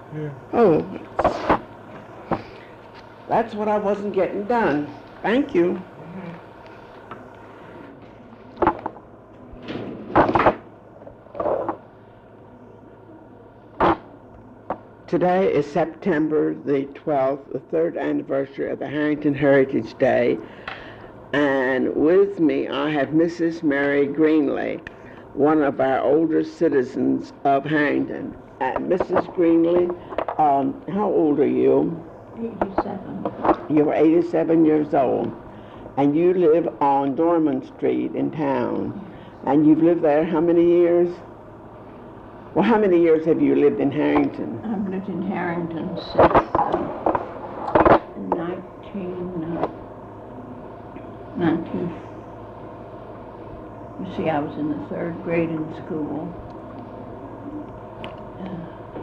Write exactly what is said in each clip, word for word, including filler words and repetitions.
Yeah. Oh, that's what I wasn't getting done. Thank you. Today is September the twelfth, the third anniversary of the Harrington Heritage Day, and with me I have Missus Mary Greenlee, one of our older citizens of Harrington. And Missus Greenlee, um, how old are you? eighty-seven. You're eighty-seven years old, and you live on Dorman Street in town. And you've lived there how many years? Well, how many years have you lived in Harrington? I've lived in Harrington since uh, nineteen, uh, nineteen, you see, I was in the third grade in school. Uh,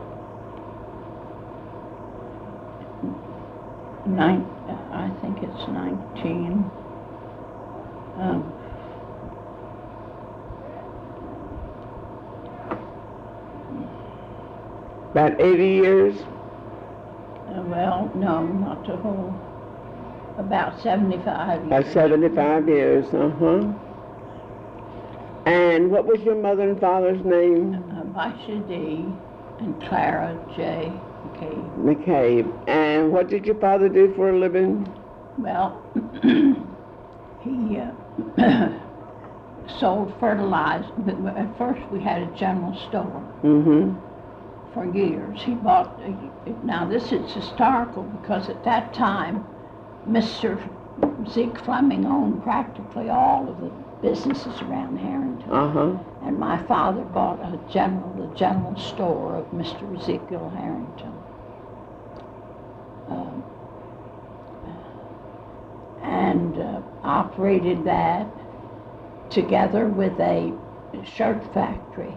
nine, I think it's nineteen. Um, About eighty years? Uh, well, no, not the whole. About seventy-five years. About seventy-five years, uh-huh. And what was your mother and father's name? Uh, Baisha D. and Clara J. McCabe. McCabe. And what did your father do for a living? Well, he uh, sold fertilizer. But at first we had a general store. Mm-hmm. For years. He bought, now this is historical because at that time, Mister Zeke Fleming owned practically all of the businesses around Harrington. Uh-huh. And my father bought a general, the general store of Mister Ezekiel Harrington. Um, and uh, operated that together with a shirt factory.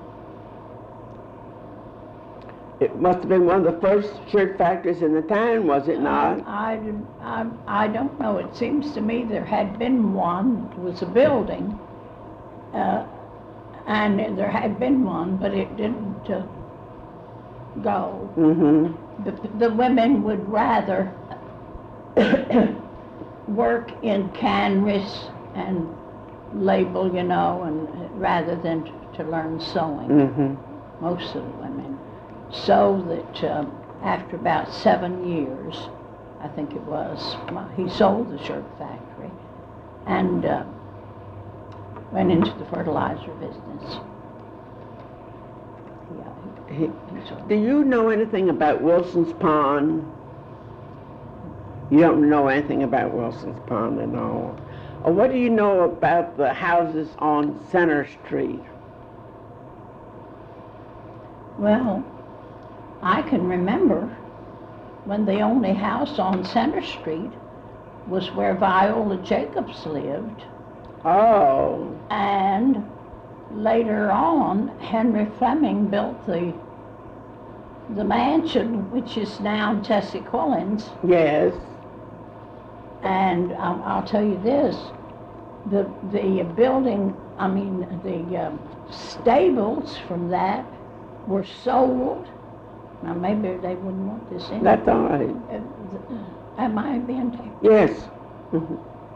It must have been one of the first shirt factories in the town, was it not? I, I, I don't know. It seems to me there had been one. It was a building, uh, and there had been one, but it didn't uh, go. Mm-hmm. The, the women would rather work in canvas and label, you know, and rather than to, to learn sewing. Mm-hmm. Most of the women. So that uh, after about seven years, I think it was, he sold the shirt factory and uh, went into the fertilizer business. Yeah, he, He, he sold. do you know anything about Wilson's Pond? You don't know anything about Wilson's Pond at all. Or what do you know about the houses on Center Street? Well, I can remember when the only house on Center Street was where Viola Jacobs lived. Oh. And later on, Henry Fleming built the the mansion, which is now Tessie Quillins. Yes. And um, I'll tell you this, the the building, I mean, the um, stables from that were sold. Now, maybe they wouldn't want this in. That's all right. Uh, am I being taken? Yes. Mm-hmm.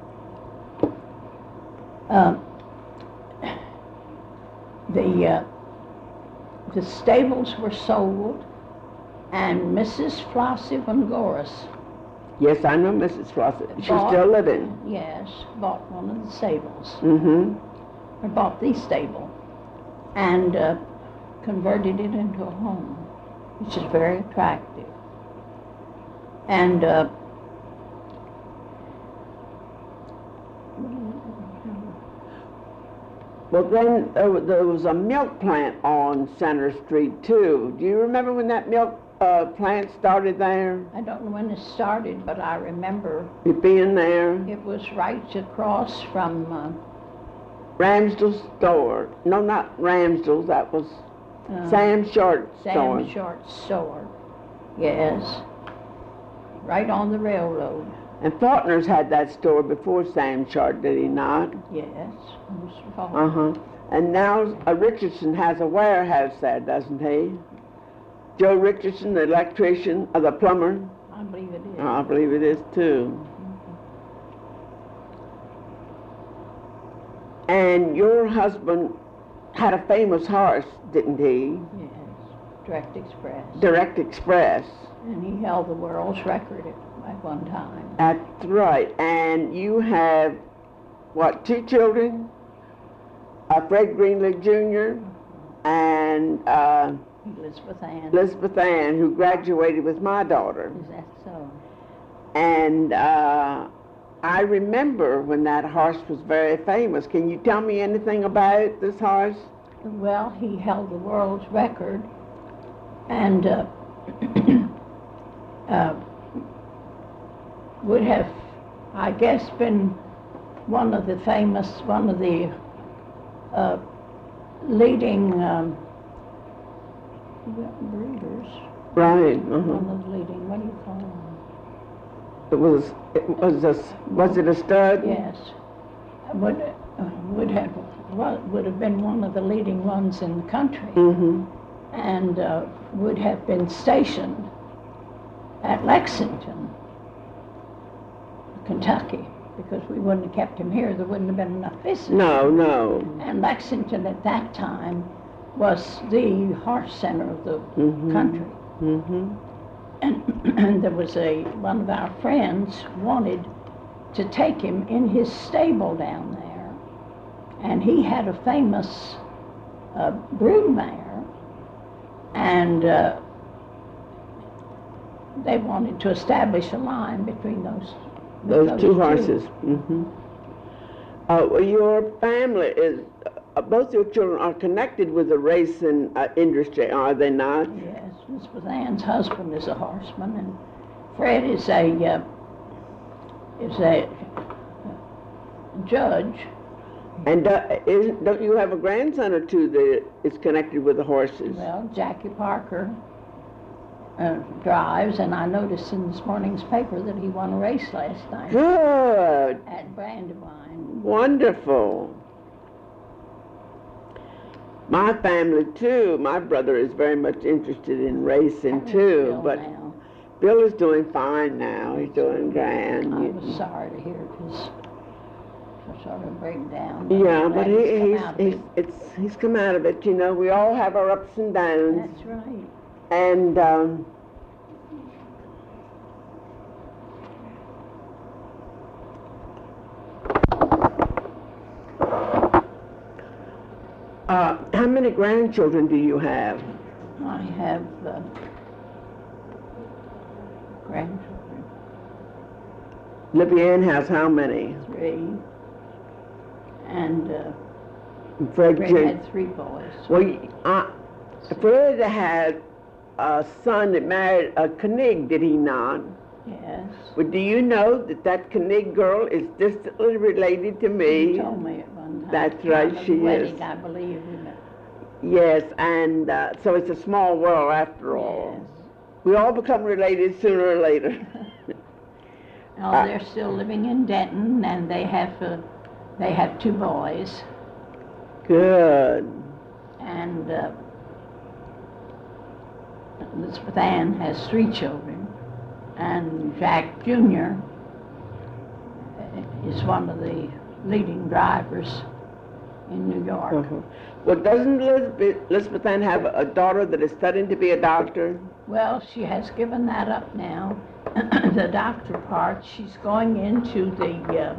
Uh, the, uh, the stables were sold, and Missus Flossie Van Goris. Yes, I know Missus Flossie. She's bought, still living. Yes, bought one of the stables. Mm-hmm. Or bought the stable, and uh, converted it into a home, which is very attractive. And uh, well, then uh, there was a milk plant on Center Street, too. Do you remember when that milk uh, plant started there? I don't know when it started, but I remember You being there? it was right across from uh, Ramsdell's store. No, not Ramsdell's. That was uh, Sam Short's Sam store. Short's store. Yes, right on the railroad. And Faulkner's had that store before Sam Short, did he not? Yes, Mister Faulkner. Uh-huh. And now uh, Richardson has a warehouse there, doesn't he? Joe Richardson, the electrician, or the plumber? I believe it is. I believe it is too. And your husband had a famous horse, didn't he? Yes, Direct Express. Direct Express. And he held the world's record at, at one time. That's right. And you have, what, two children? Uh, Fred Greenlee Junior and uh, Elizabeth Ann. Elizabeth Ann, who graduated with my daughter. Is that so? And uh, I remember when that horse was very famous. Can you tell me anything about this horse? Well, he held the world's record, and uh, uh, would have, I guess, been one of the famous, one of the uh, leading um, breeders. Right. Uh-huh. One of the leading, what do you call them? It was. It was a. Was it a stud? Yes, would uh, would have would have been one of the leading ones in the country, Mm-hmm. and uh, would have been stationed at Lexington, Kentucky, because we wouldn't have kept him here. There wouldn't have been enough visitors. No, no. And Lexington at that time was the horse center of the Mhm. country. Mm-hmm. And, and there was a, one of our friends wanted to take him in his stable down there. And he had a famous uh, broodmare, and uh, they wanted to establish a line between those Those, two horses. Mm-hmm. Uh, well, your family is, uh, both your children are connected with the racing uh, industry, are they not? Yes, Elizabeth Ann's husband is a horseman, and Fred is a uh, is a judge. And uh, is, don't you have a grandson or two that is connected with the horses? Well, Jackie Parker uh, drives, and I noticed in this morning's paper that he won a race last night Good. at Brandywine. Wonderful. My family too. My brother is very much interested in racing How's too, Bill but now? Bill is doing fine now. He's doing grand. I You- was sorry to hear his sort of breakdown. Yeah, I'm but glad he, come he's out of he's it. it's he's come out of it. You know, we all have our ups and downs, That's right. and um, uh, how many grandchildren do you have? I have uh, grandchildren, Libby Ann has how many? three, and uh, Fred Fred Jun- had three boys. Well, uh, Fred had a son that married a Knig, did he not? Yes. But do you know that that Knig girl is distantly related to me? You told me at one time. That's right, Time of she the wedding, is. I believe, isn't it? Yes, and uh, so it's a small world after all. Yes. We all become related sooner or later. Oh, Uh, they're still living in Denton, and they have uh, they have two boys, Good. and uh, Elizabeth Ann has three children, and Jack Junior is one of the leading drivers in New York. Uh-huh. Well, doesn't Elizabeth, Elizabeth Ann have a daughter that is studying to be a doctor? Well, she has given that up now. The doctor part, she's going into the uh,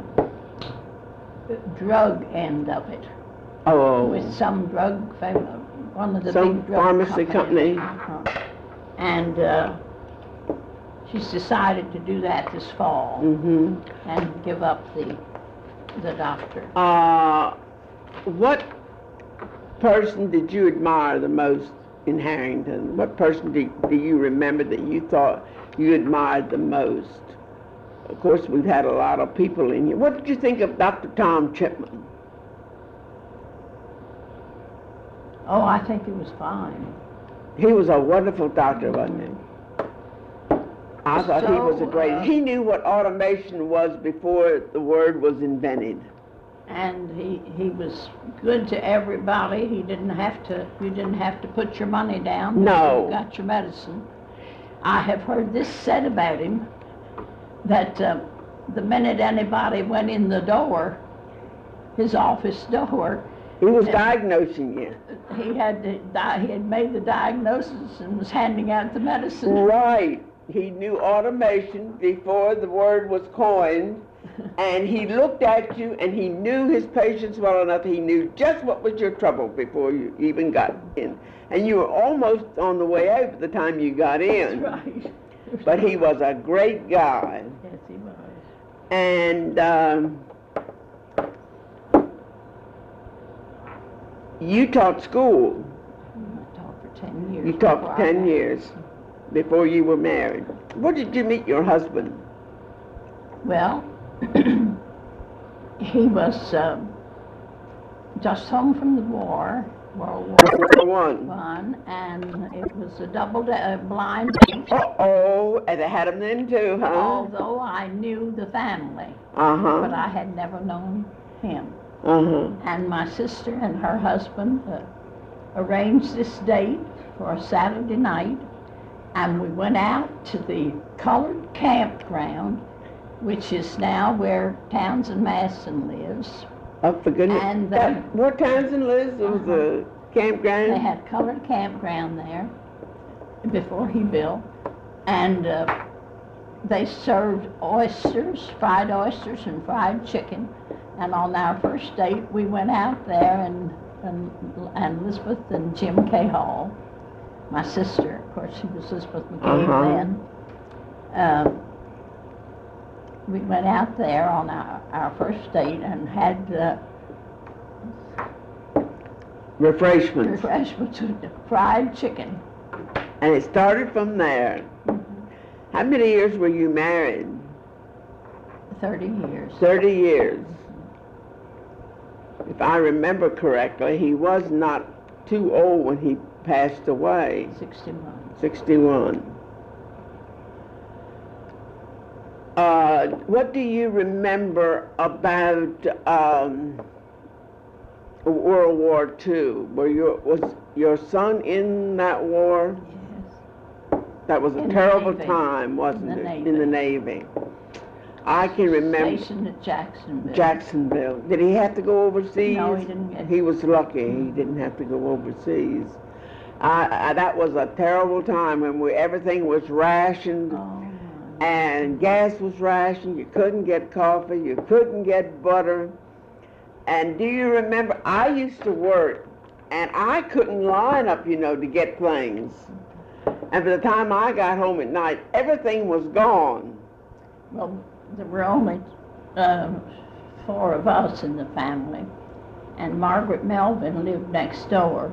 drug end of it, Oh. with some drug, fam- one of the Some big drug pharmacy companies. company. Uh-huh. And uh, she's decided to do that this fall Mm-hmm. and give up the the doctor. Uh, what person did you admire the most in Harrington? What person do, do you remember that you thought you admired the most? Of course, we've had a lot of people in here. What did you think of Doctor Tom Chipman? Oh, I think it was fine. He was a wonderful doctor, wasn't he? I thought he was a So, great, uh, he knew what automation was before the word was invented. And he, he was good to everybody. He didn't have to, you didn't have to put your money down. No. You got your medicine. I have heard this said about him, that uh, the minute anybody went in the door, his office door, He was diagnosing you. he had to, di- he had made the diagnosis and was handing out the medicine. Right. He knew automation before the word was coined, and he looked at you and he knew his patients well enough. He knew just what was your trouble before you even got in. And you were almost on the way out by the time you got in. That's right. But he was a great guy. Yes, he was. And um, you taught school. I taught for ten years. You taught before for I ten married. years before you were married. Where did you meet your husband? Well, he was um, just home from the war, World War World War One. One, and it was a double da- uh, blind date. Uh-oh, and they had him then too, huh? Although I knew the family, Uh-huh. but I had never known him. Uh-huh. And my sister and her husband uh, arranged this date for a Saturday night, and we went out to the colored campground, which is now where Townsend Masson lives. Oh, for goodness. And, uh, that, where Townsend lives, there was uh-huh. a campground? They had colored campground there before he built, and uh, they served oysters, fried oysters and fried chicken. And on our first date, we went out there, and, and, and Elizabeth and Jim K. Hall, my sister, of course, she was Elizabeth McCabe Uh-huh. then. Um, we went out there on our, our first date and had uh, Refreshments. refreshments with fried chicken. And it started from there. How many years were you married? thirty years. Thirty years. If I remember correctly, he was not too old when he passed away. sixty-one. sixty-one. Uh, what do you remember about um, World War Two? Were your, was your son in that war? Yes. That was a In the terrible Navy. time, wasn't In the it? Navy. In the Navy. I can remember Stationed at Jacksonville. Jacksonville. Did he have to go overseas? No, he didn't get- He was lucky. He didn't have to go overseas. I, I, that was a terrible time when we, everything was rationed. Oh, And gas was rationed, you couldn't get coffee, you couldn't get butter. And do you remember, I used to work, and I couldn't line up, you know, to get things. And by the time I got home at night, everything was gone. well, there were only um, four of us in the family, and Margaret Melvin lived next door.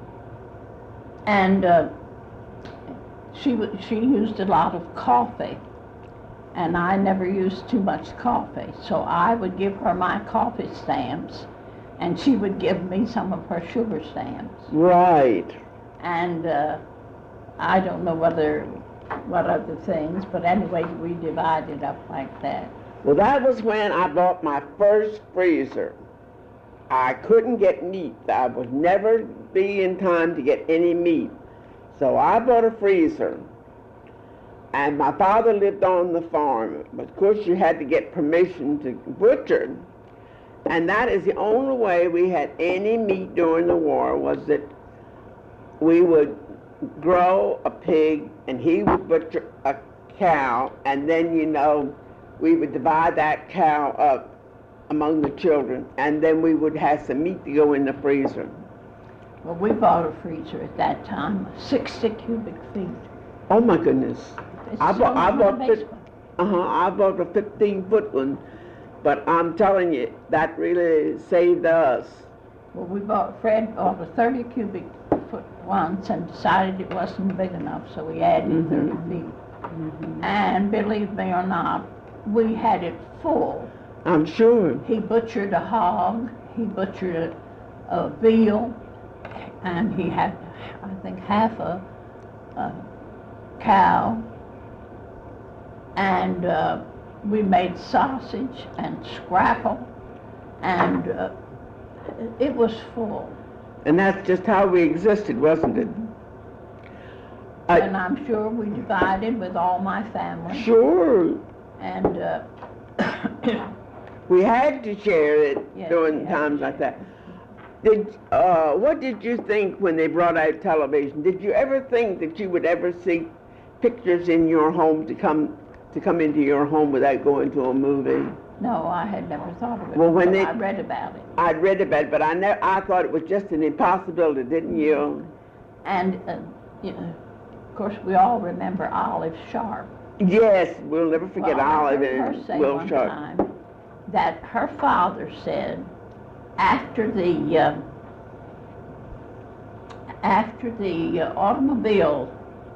And uh, she w- she used a lot of coffee, and I never used too much coffee. So I would give her my coffee stamps, and she would give me some of her sugar stamps. Right. And uh, I don't know whether, what other things, but anyway, we divided up like that. Well, that was when I bought my first freezer. I couldn't get meat. I would never be in time to get any meat. So I bought a freezer. And my father lived on the farm. But of course you had to get permission to butcher. And that is the only way we had any meat during the war, was that we would grow a pig and he would butcher a cow, and then, you know, we would divide that cow up among the children, and then we would have some meat to go in the freezer. Well, we bought a freezer at that time, sixty cubic feet. Oh my goodness. It's I bought, I still in bought, my fif- basement. uh-huh, I bought a fifteen foot one, but I'm telling you, that really saved us. Well, we bought, Fred bought a thirty cubic foot once and decided it wasn't big enough, so we added Mhm. thirty feet. And believe me or not, we had it full. I'm sure. He butchered a hog, he butchered a, a veal, and he had, I think, half a, a cow. And uh, we made sausage and scrapple and uh, it was full. And that's just how we existed, wasn't it? I, And I'm sure we divided with all my family. Sure. And uh, we had to share it Yes, during we had times to like that. Did uh, what did you think when they brought out television? Did you ever think that you would ever see pictures in your home to come to come into your home without going to a movie? no, I had never thought of it. Well, when until they- I read about it. I'd read about it, but I never, I thought it was just an impossibility, didn't you? And, uh, you know, of course, we all remember Olive Sharp. Yes, we'll never forget Well, I Olive heard her and say Will one Sharp. time that her father said after the uh, after the uh, automobile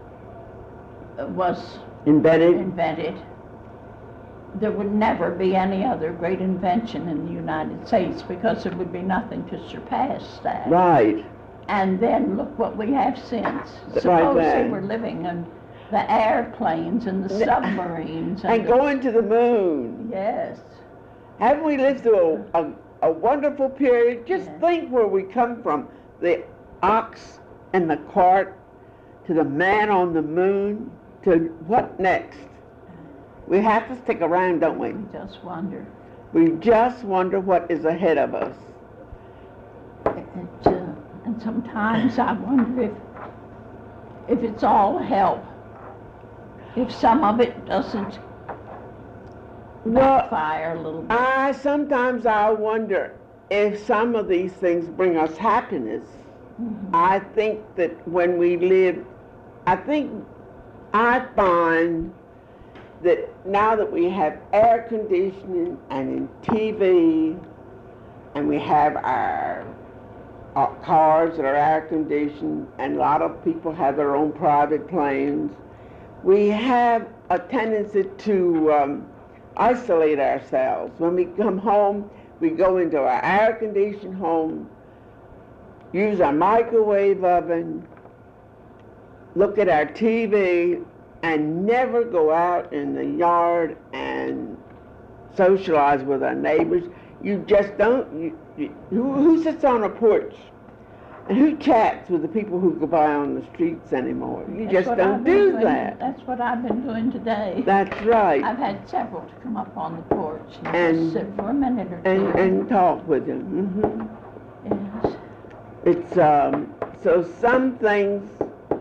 was Invented. invented, there would never be any other great invention in the United States because there would be nothing to surpass that. Right. And then look what we have since. Right Suppose they there. were living in the airplanes and the submarines. And the- going to the moon. Yes. Haven't we lived through a, a, a wonderful period? Just Yes. think where we come from. The ox and the cart to the man on the moon to what next? We have to stick around, don't we? Just wonder. We just wonder what is ahead of us. It, it, uh, and sometimes I wonder if if it's all help. If some of it doesn't Well, backfire a little bit. I sometimes I wonder if some of these things bring us happiness. Mhm. I think that when we live, I think I find that now that we have air conditioning and in T V, and we have our, our cars that are air conditioned, and a lot of people have their own private planes, we have a tendency to um, isolate ourselves. When we come home, we go into our air conditioned home, use our microwave oven, look at our T V, and never go out in the yard and socialize with our neighbors. You just don't. You, you, who, who sits on a porch? And who chats with the people who go by on the streets anymore? You That's just what don't I've been do doing- that. That's what I've been doing today. That's right. I've had several to come up on the porch and, And- just sit for a minute or two. And, and talk with them. hmm Yes. It's, um, so some things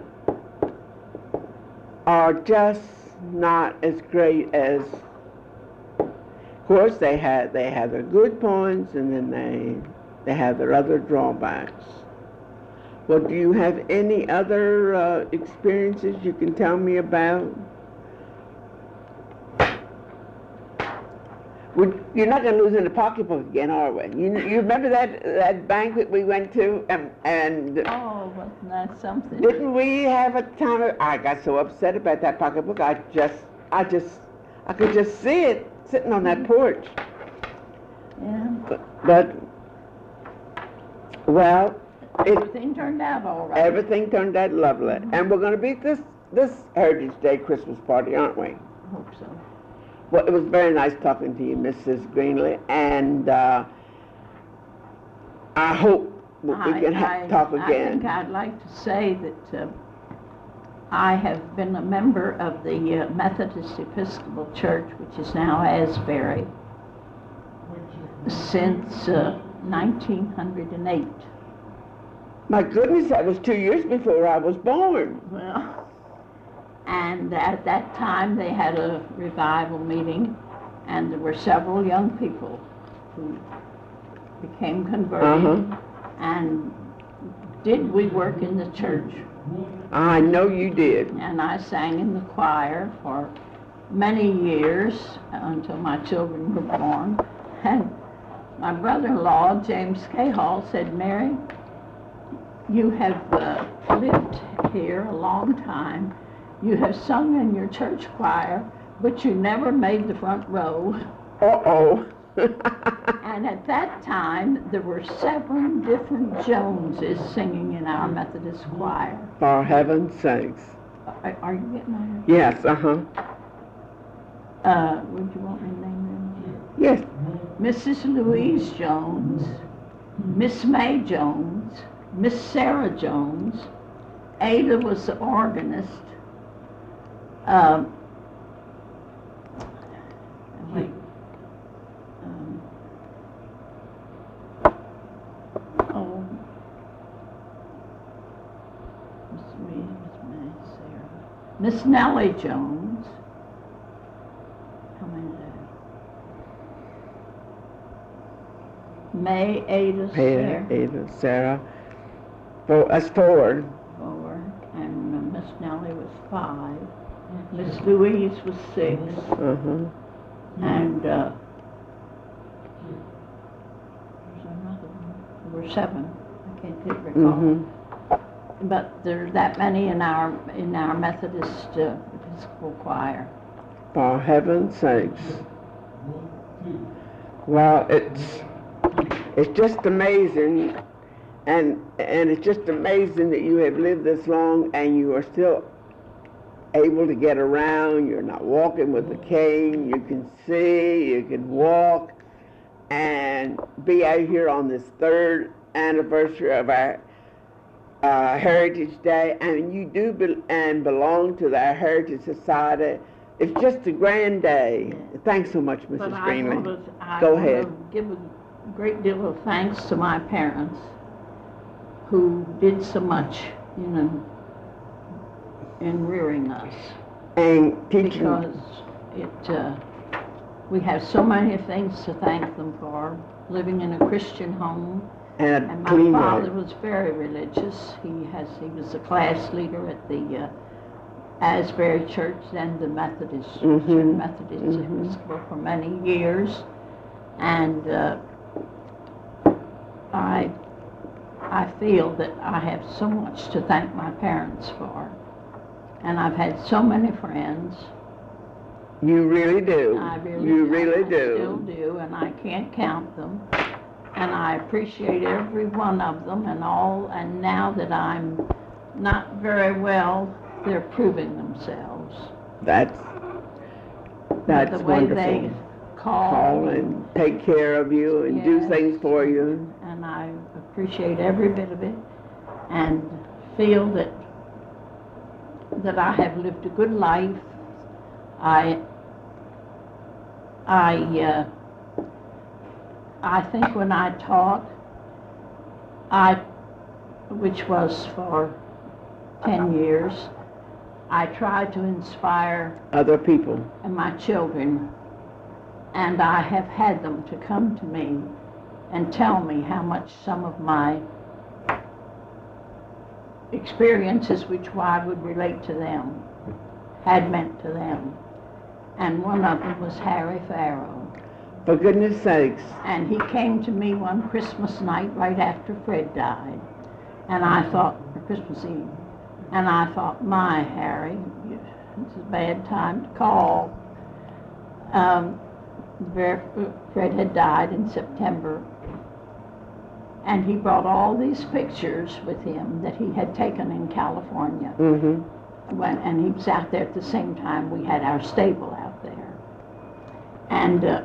are just not as great as, of course they have, they have their good points and then they, they have their other drawbacks. Well, do you have any other uh, experiences you can tell me about? Would, you're not going to lose in the pocketbook again, are we? You, you remember that that banquet we went to, and, and Oh, wasn't that something? didn't we have a time? Of, I got so upset about that pocketbook. I just, I just, I could just see it sitting on that porch. Yeah. But, but well, it, Everything turned out all right. everything turned out lovely, and we're going to be at this this Heritage Day Christmas party, aren't we? I hope so. Well, it was very nice talking to you, Missus Greenlee, and uh, I hope that we I- can ha- I- talk I again. think I'd like to say that uh, I have been a member of the uh, Methodist Episcopal Church, which is now Asbury, since uh, nineteen oh eight. My goodness, that was two years before I was born. Well, and at that time they had a revival meeting, and there were several young people who became converted. Uh-huh. And did we work in the church? I know you did. And I sang in the choir for many years until my children were born. And my brother-in-law, James Cahall, said, "Mary, you have uh, lived here a long time. You have sung in your church choir, but you never made the front row." Uh-oh. And at that time, there were seven different Joneses singing in our Methodist choir. For heaven's sakes. Are, are you getting on? Yes, uh-huh. Uh, would you want me to name them? Yes. Missus Louise Jones, Miss May Jones, Miss Sarah Jones. Ada was the organist. Um, wait. Um, oh, Miss May, Miss May, Sarah, Miss Nellie Jones. How many is that? May, Ada, Sarah. Ada, Ada, Sarah. Four, that's four. Four, and uh, Miss Nellie was five. Miss Louise was six, Uh-huh. and uh, there's another one. There were seven. I can't quite recall. Mm-hmm. But there's that many in our in our Methodist uh, Episcopal choir. For heaven's sakes. Well, it's it's just amazing, and and it's just amazing that you have lived this long and you are still able to get around. You're not walking with a cane. You can see, you can walk, and be out here on this third anniversary of our uh, Heritage Day, and you do be- and belong to the Heritage Society. It's just a grand day. Thanks so much, Missus But I Greenlee. want to, I Go want ahead. to give a great deal of thanks to my parents who did so much, you know, in rearing us. And teaching. Because it, uh, we have so many things to thank them for. Living in a Christian home, and, and a my clean father life. was very religious. He has, he was the class leader at the uh, Asbury Church, then the Methodist Church, Mhm. Methodist Mhm. Episcopal for many years, and uh, I, I feel that I have so much to thank my parents for, and I've had so many friends. You really do. I really, you really I do. still do, and I can't count them. And I appreciate every one of them and all, and now that I'm not very well, they're proving themselves. That's that's the way wonderful. they call, Call and take care of you and do Yes. things for you. and I appreciate every bit of it, and feel that that I have lived a good life. I I uh, I think when I taught, I which was for ten years, I tried to inspire Other people. my children, and I have had them to come to me and tell me how much some of my experiences, which I would relate to them, had meant to them. And one of them was Harry Farrow. For goodness sakes. And he came to me one Christmas night right after Fred died. And I thought, or Christmas Eve, and I thought, my Harry, you, this is a bad time to call. Um, Fred had died in September. And he brought all these pictures with him that he had taken in California. Mm-hmm. When, and he was out there at the same time we had our stable out there. And uh,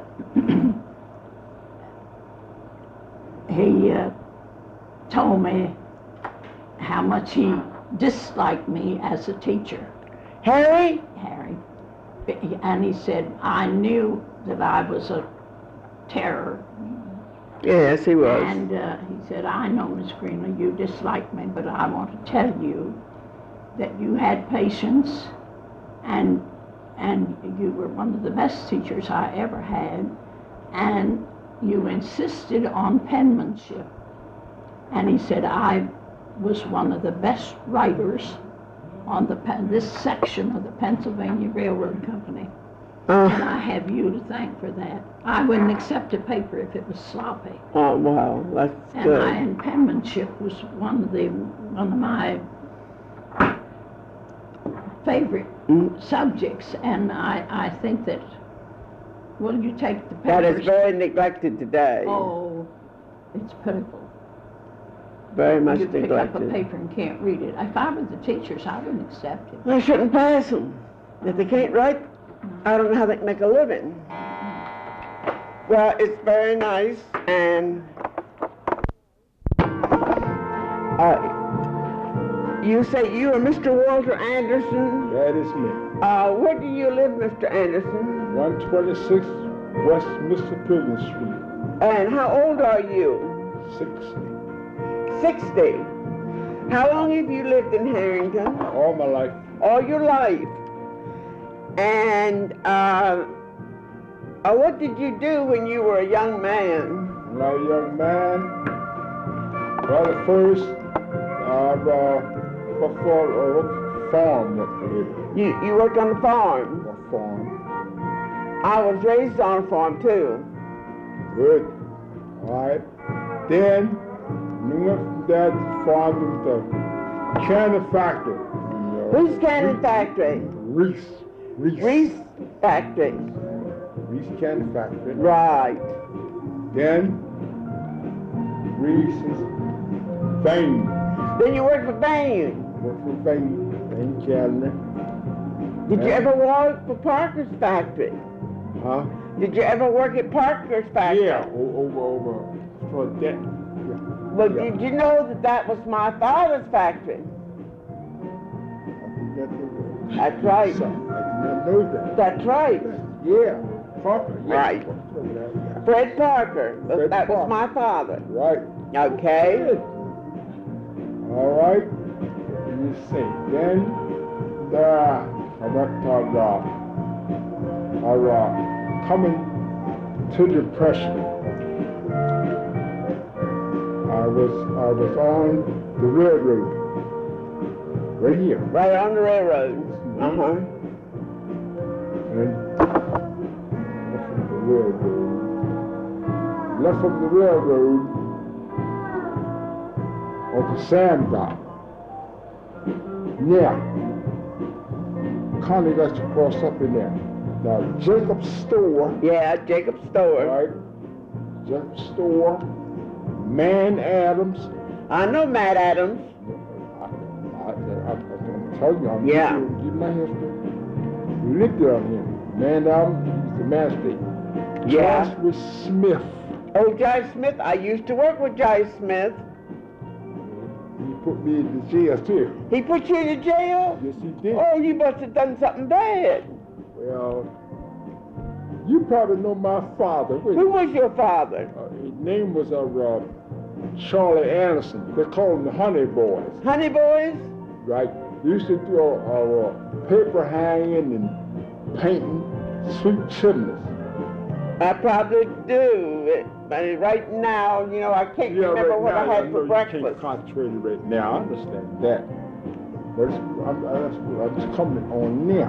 he uh, told me how much he disliked me as a teacher, Harry? Harry. And he said, I knew that I was a terror. Yes, he was. And uh, he said, I know, Miss Greenlee, you dislike me, but I want to tell you that you had patience, and and you were one of the best teachers I ever had, and you insisted on penmanship. And he said, I was one of the best writers on the this section of the Pennsylvania Railroad Company. Uh, And I have you to thank for that. I wouldn't accept a paper if it was sloppy. oh, wow, that's And, good. I, and penmanship was one of the one of my favorite Mm. subjects, and I, I think that, well, you take the papers. That is very neglected today. Oh, it's pitiful. Very much You pick up a neglected. paper and can't read it. If I were the teachers, I wouldn't accept it. I shouldn't pass them. If they can't write, I don't know how they can make a living. Well, it's very nice, and uh, you say you are Mister Walter Anderson. That is me. Uh, where do you live, Mister Anderson? one twenty-six West Mister Pilgrim Street. And how old are you? sixty. sixty. How long have you lived in Harrington? All my life. All your life. And uh, uh, what did you do when you were a young man? When I was a young man, well, at first, I uh, worked for a farm up there. You, you worked on the farm? A farm. I was raised on a farm too. Good. All right. Then, we went from that farm to the canning factory. You know, Whose canning Reese- factory? Reese. Reese. Reese factory. Reese Canning Factory. Right. Then, Reese's Bain. Then you worked for Bain. Worked for Bain. Bain Canning. Did you Yeah. ever work for Parker's factory? Huh? Did you ever work at Parker's factory? Yeah, o- over, over, for that. Yeah. But Yeah. did you know that that was my father's factory? I did not know that. That's right. So, I did not know that. That's right. Yeah, Parker. Yeah. Right. Yeah. Fred Parker. But Fred that was Parker. my father. Right. Okay. Good. All right. You see. Then, the, I went to, uh, I, uh, coming to depression. I was, I was on the railroad. Right here. Right on the railroad. Uh-huh. And left from the railroad. Left from the railroad on the sand dock. Now, Connie got you crossed up in there. Now, Jacob's store, Yeah, Jacob's store. right? Jacob's store, Man Adams. I know Matt Adams. I, I, I, I'm telling you, I'm Yeah. giving you my history. You lived there on him. Man Adams, he's the master. Yeah. Joshua Smith. Oh, Jai Smith. I used to work with Jai Smith. He put me in the jail too. He put you in the jail? Yes, he did. Oh, you must have done something bad. Well, you probably know my father. Wait, Who was your father? uh, his name was uh, uh, Charlie Anderson. They called him the Honey Boys, Honey Boys? right? They used to do uh, uh, paper hanging and painting sweet chimneys. I probably do. But right now, you know, I can't remember right what now, I had know for you breakfast. can't concentrate right now. I understand that. But it's, I'm, that's what I'm just coming on now.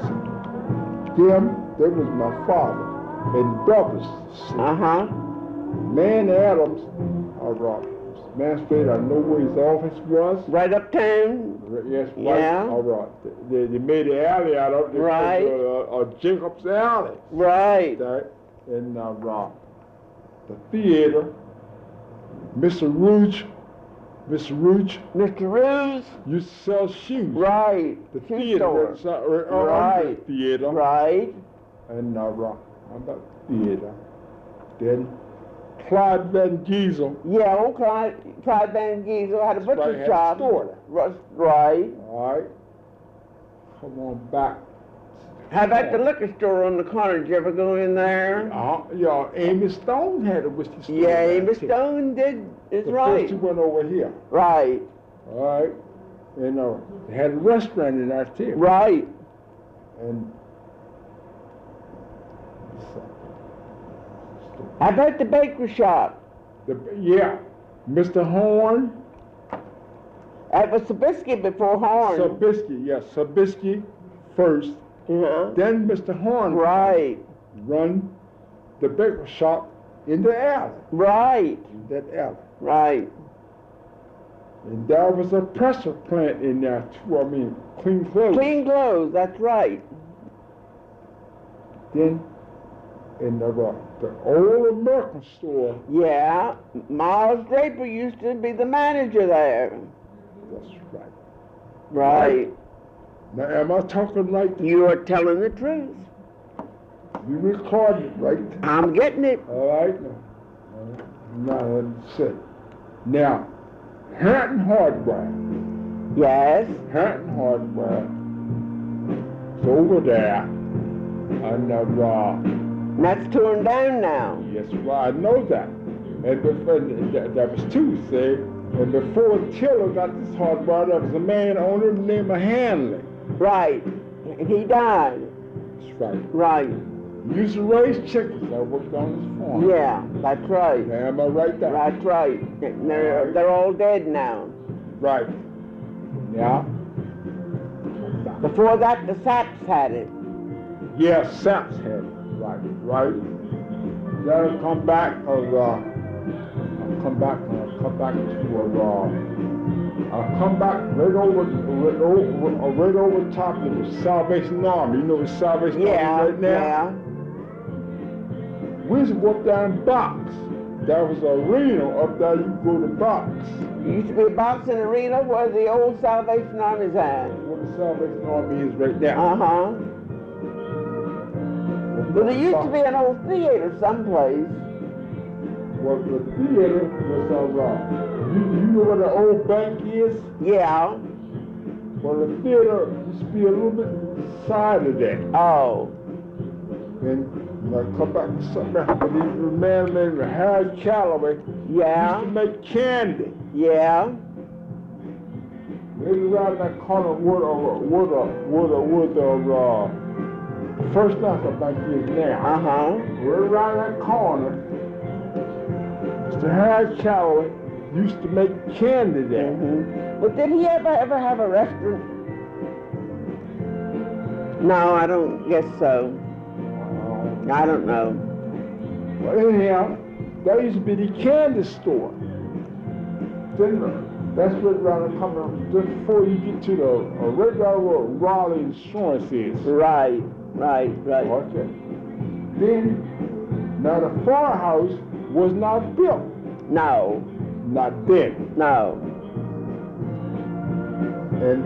See, them, that was my father and brothers. See, Uh-huh. Man Adams, all right. Man straight, I know where his office was. Right uptown? Yes, right. Yeah. All right. They, they made an alley out of it. They Right. called it, Uh, uh, Jacob's Alley. Right. Right. And uh, uh, the theater, Mister Rouge, Mister Rouge Mister Ruse? used to sell shoes. Right. The Shoe theater, store. was, uh, uh, uh, Right. the theater. Right. And uh, uh, about theater. Then Clyde Van Giesel. Yeah, old Clyde, Clyde Van Giesel had a That's why he butcher had a shop. store there. Ru- Right. All right. Come on back. How about the liquor store on the corner? Did you ever go in there? Uh, yeah, Amy Stone had a whiskey store. Yeah, there, Amy too. Stone did. Is The right. first you went over here. Right. All right. And uh, they had a restaurant in that too. Right. And How about the bakery shop? the, yeah, Mister Horn, That was Sabisky before Horn. Sabisky, yes, Sabisky first. uh-huh. Then Mister Horn Right. run the bakery shop in the alley, Right. in that alley. Right. And there was a presser plant in there too. I mean, clean clothes. Clean clothes. That's right. Then in the, uh, the old American store, Yeah. Miles Draper used to be the manager there. that's right. Right. Now, am I talking right? You are telling the truth. You recording it, right? I'm getting it. All right, now. Now, let's see. Now, Hampton Hardware. Yes. Hampton Hardware. It's over there. And, uh, And that's torn down now. yes, well, I know that. And before, that, that was two, see? And before Tiller got this hardware, there was a man on it named Hanley. Right. And he died. That's right. Right. He used to raise chickens. I worked on his farm. Yeah, that's right. Now, am I right there? That's right. And They're, they're all dead now. Right. Yeah. Before that, the Saps had it. Yeah, Saps had it. Right, right. Then I'll come back of, uh, I'll come back, I'll come back to, uh, I'll come back right over, right over, right over top of the Salvation Army. You know the Salvation Yeah, Army right now? yeah. We used to walk down Box. There was an arena up there, you go to Box. There used to be a boxing arena where the old Salvation Army's at. Where the Salvation Army is right now. Uh-huh. Well, there used to be an old theater someplace. Well, the theater was, uh, you, you know where the old bank is? Yeah. Well, the theater used to be a little bit side of that. Oh. And when I come back to something else, but he was a man named Harry Calloway. Yeah. Used to make candy. Yeah. Right around that corner where the, where the, where the, where the, uh, First National Bank is now. Uh-huh. Right around that corner, Mister Harry Calloway used to make candy there. Mm-hmm. Well, did he ever, ever have a restaurant? No, I don't guess so. I don't know. Well, anyhow, that used to be the candy store. Then uh, that's right around the corner, just before you get to the uh, right around where Raleigh Insurance is. Right, right, right. Okay. Then, now the firehouse was not built. No, Not then. no. And,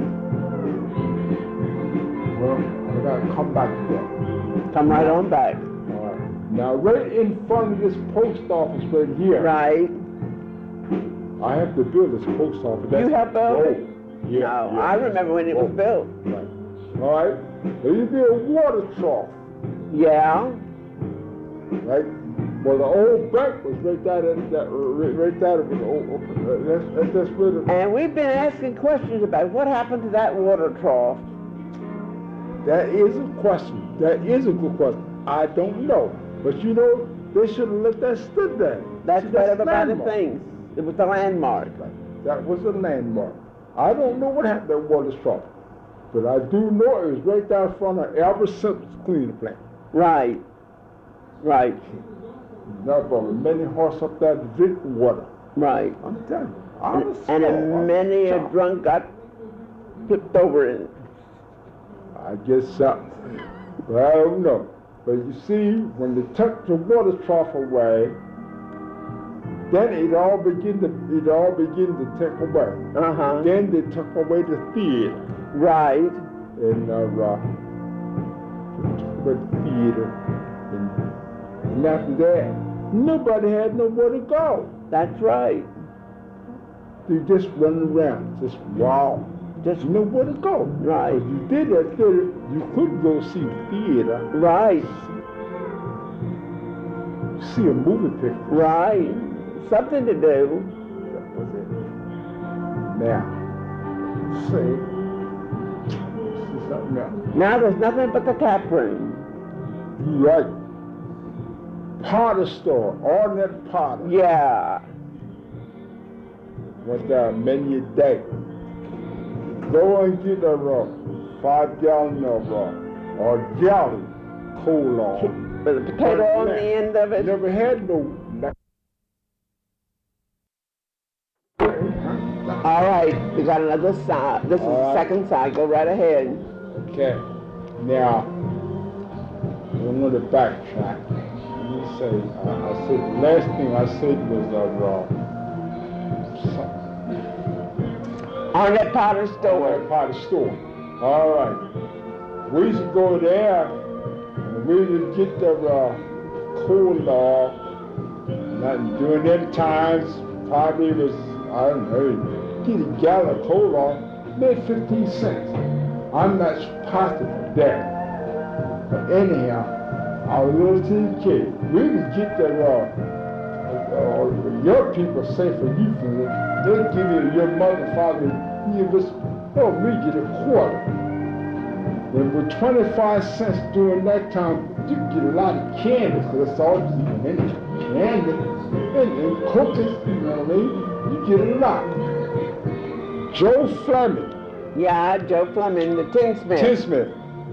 well, I gotta come back to that. Come right on back. All right. Now, right in front of this post office right here. Right. I have to build this post office. You helped build it? Oh, yeah, No, yeah. I remember when it was Oh, built. Right. All right. There used to be a water trough, Yeah. right? Well, the old bank was right there. At that, right, right there. With the old, uh, that's, that's, that's where the, And we've been asking questions about what happened to that water trough. that is a question. That is a good question. I don't know. But you know, they should have let that stood there. That's See, what everybody landmark. thinks. It was the landmark. That was a landmark. I don't know what happened to that water trough, but I do know it was right there in front of Albert Simpson's cleaning plant. Right. Right. That brought many horses up there to drink water. Right. I'm telling you. I And, was and small. a I'm many a child. drunk got flipped over in it. I guess so. But I don't know. But you see, when they took the water trough away, then it all began to it all began to take away. Uh-huh. Then they took away the theater. Right. And uh, uh they took away the theater. And, and after that, nobody had nowhere to go. That's right. They just run around, just wow. Just You know where to go. Right. If you did that theater, you could go see the theater. right. See a movie picture. Right. Something to do. That was it. Now, see, see something else. Now there's nothing but the tap room. You right. Potter store, Ornette Potter. Yeah. Went there many a day. Go and get a uh, five gallon of uh, or jelly coleslaw. With a potato on the end of it. Never had no. All right, we got another side. This is All the right. second side. Go right ahead. Okay. Now, I'm going to backtrack. Let me say, uh, I said, the last thing I said was, uh, uh, On that Potter store. Ornette Potter store. All right. We used to go there, and we would get the uh, coal log. And during them times, probably was, I don't know, get a gallon of coal log, maybe fifteen cents. I'm not positive of that. But anyhow, our little teen kid, we would get the uh, uh, your people say for you for it, they'll give you your mother, father, you just, oh, we get a quarter. And with twenty-five cents during that time, you could get a lot of candy, because that's all you can in it. Candy and, and cookies, you know what I mean? You get a lot. Joe Fleming. Yeah, Joe Fleming, the tinsmith. Tinsmith.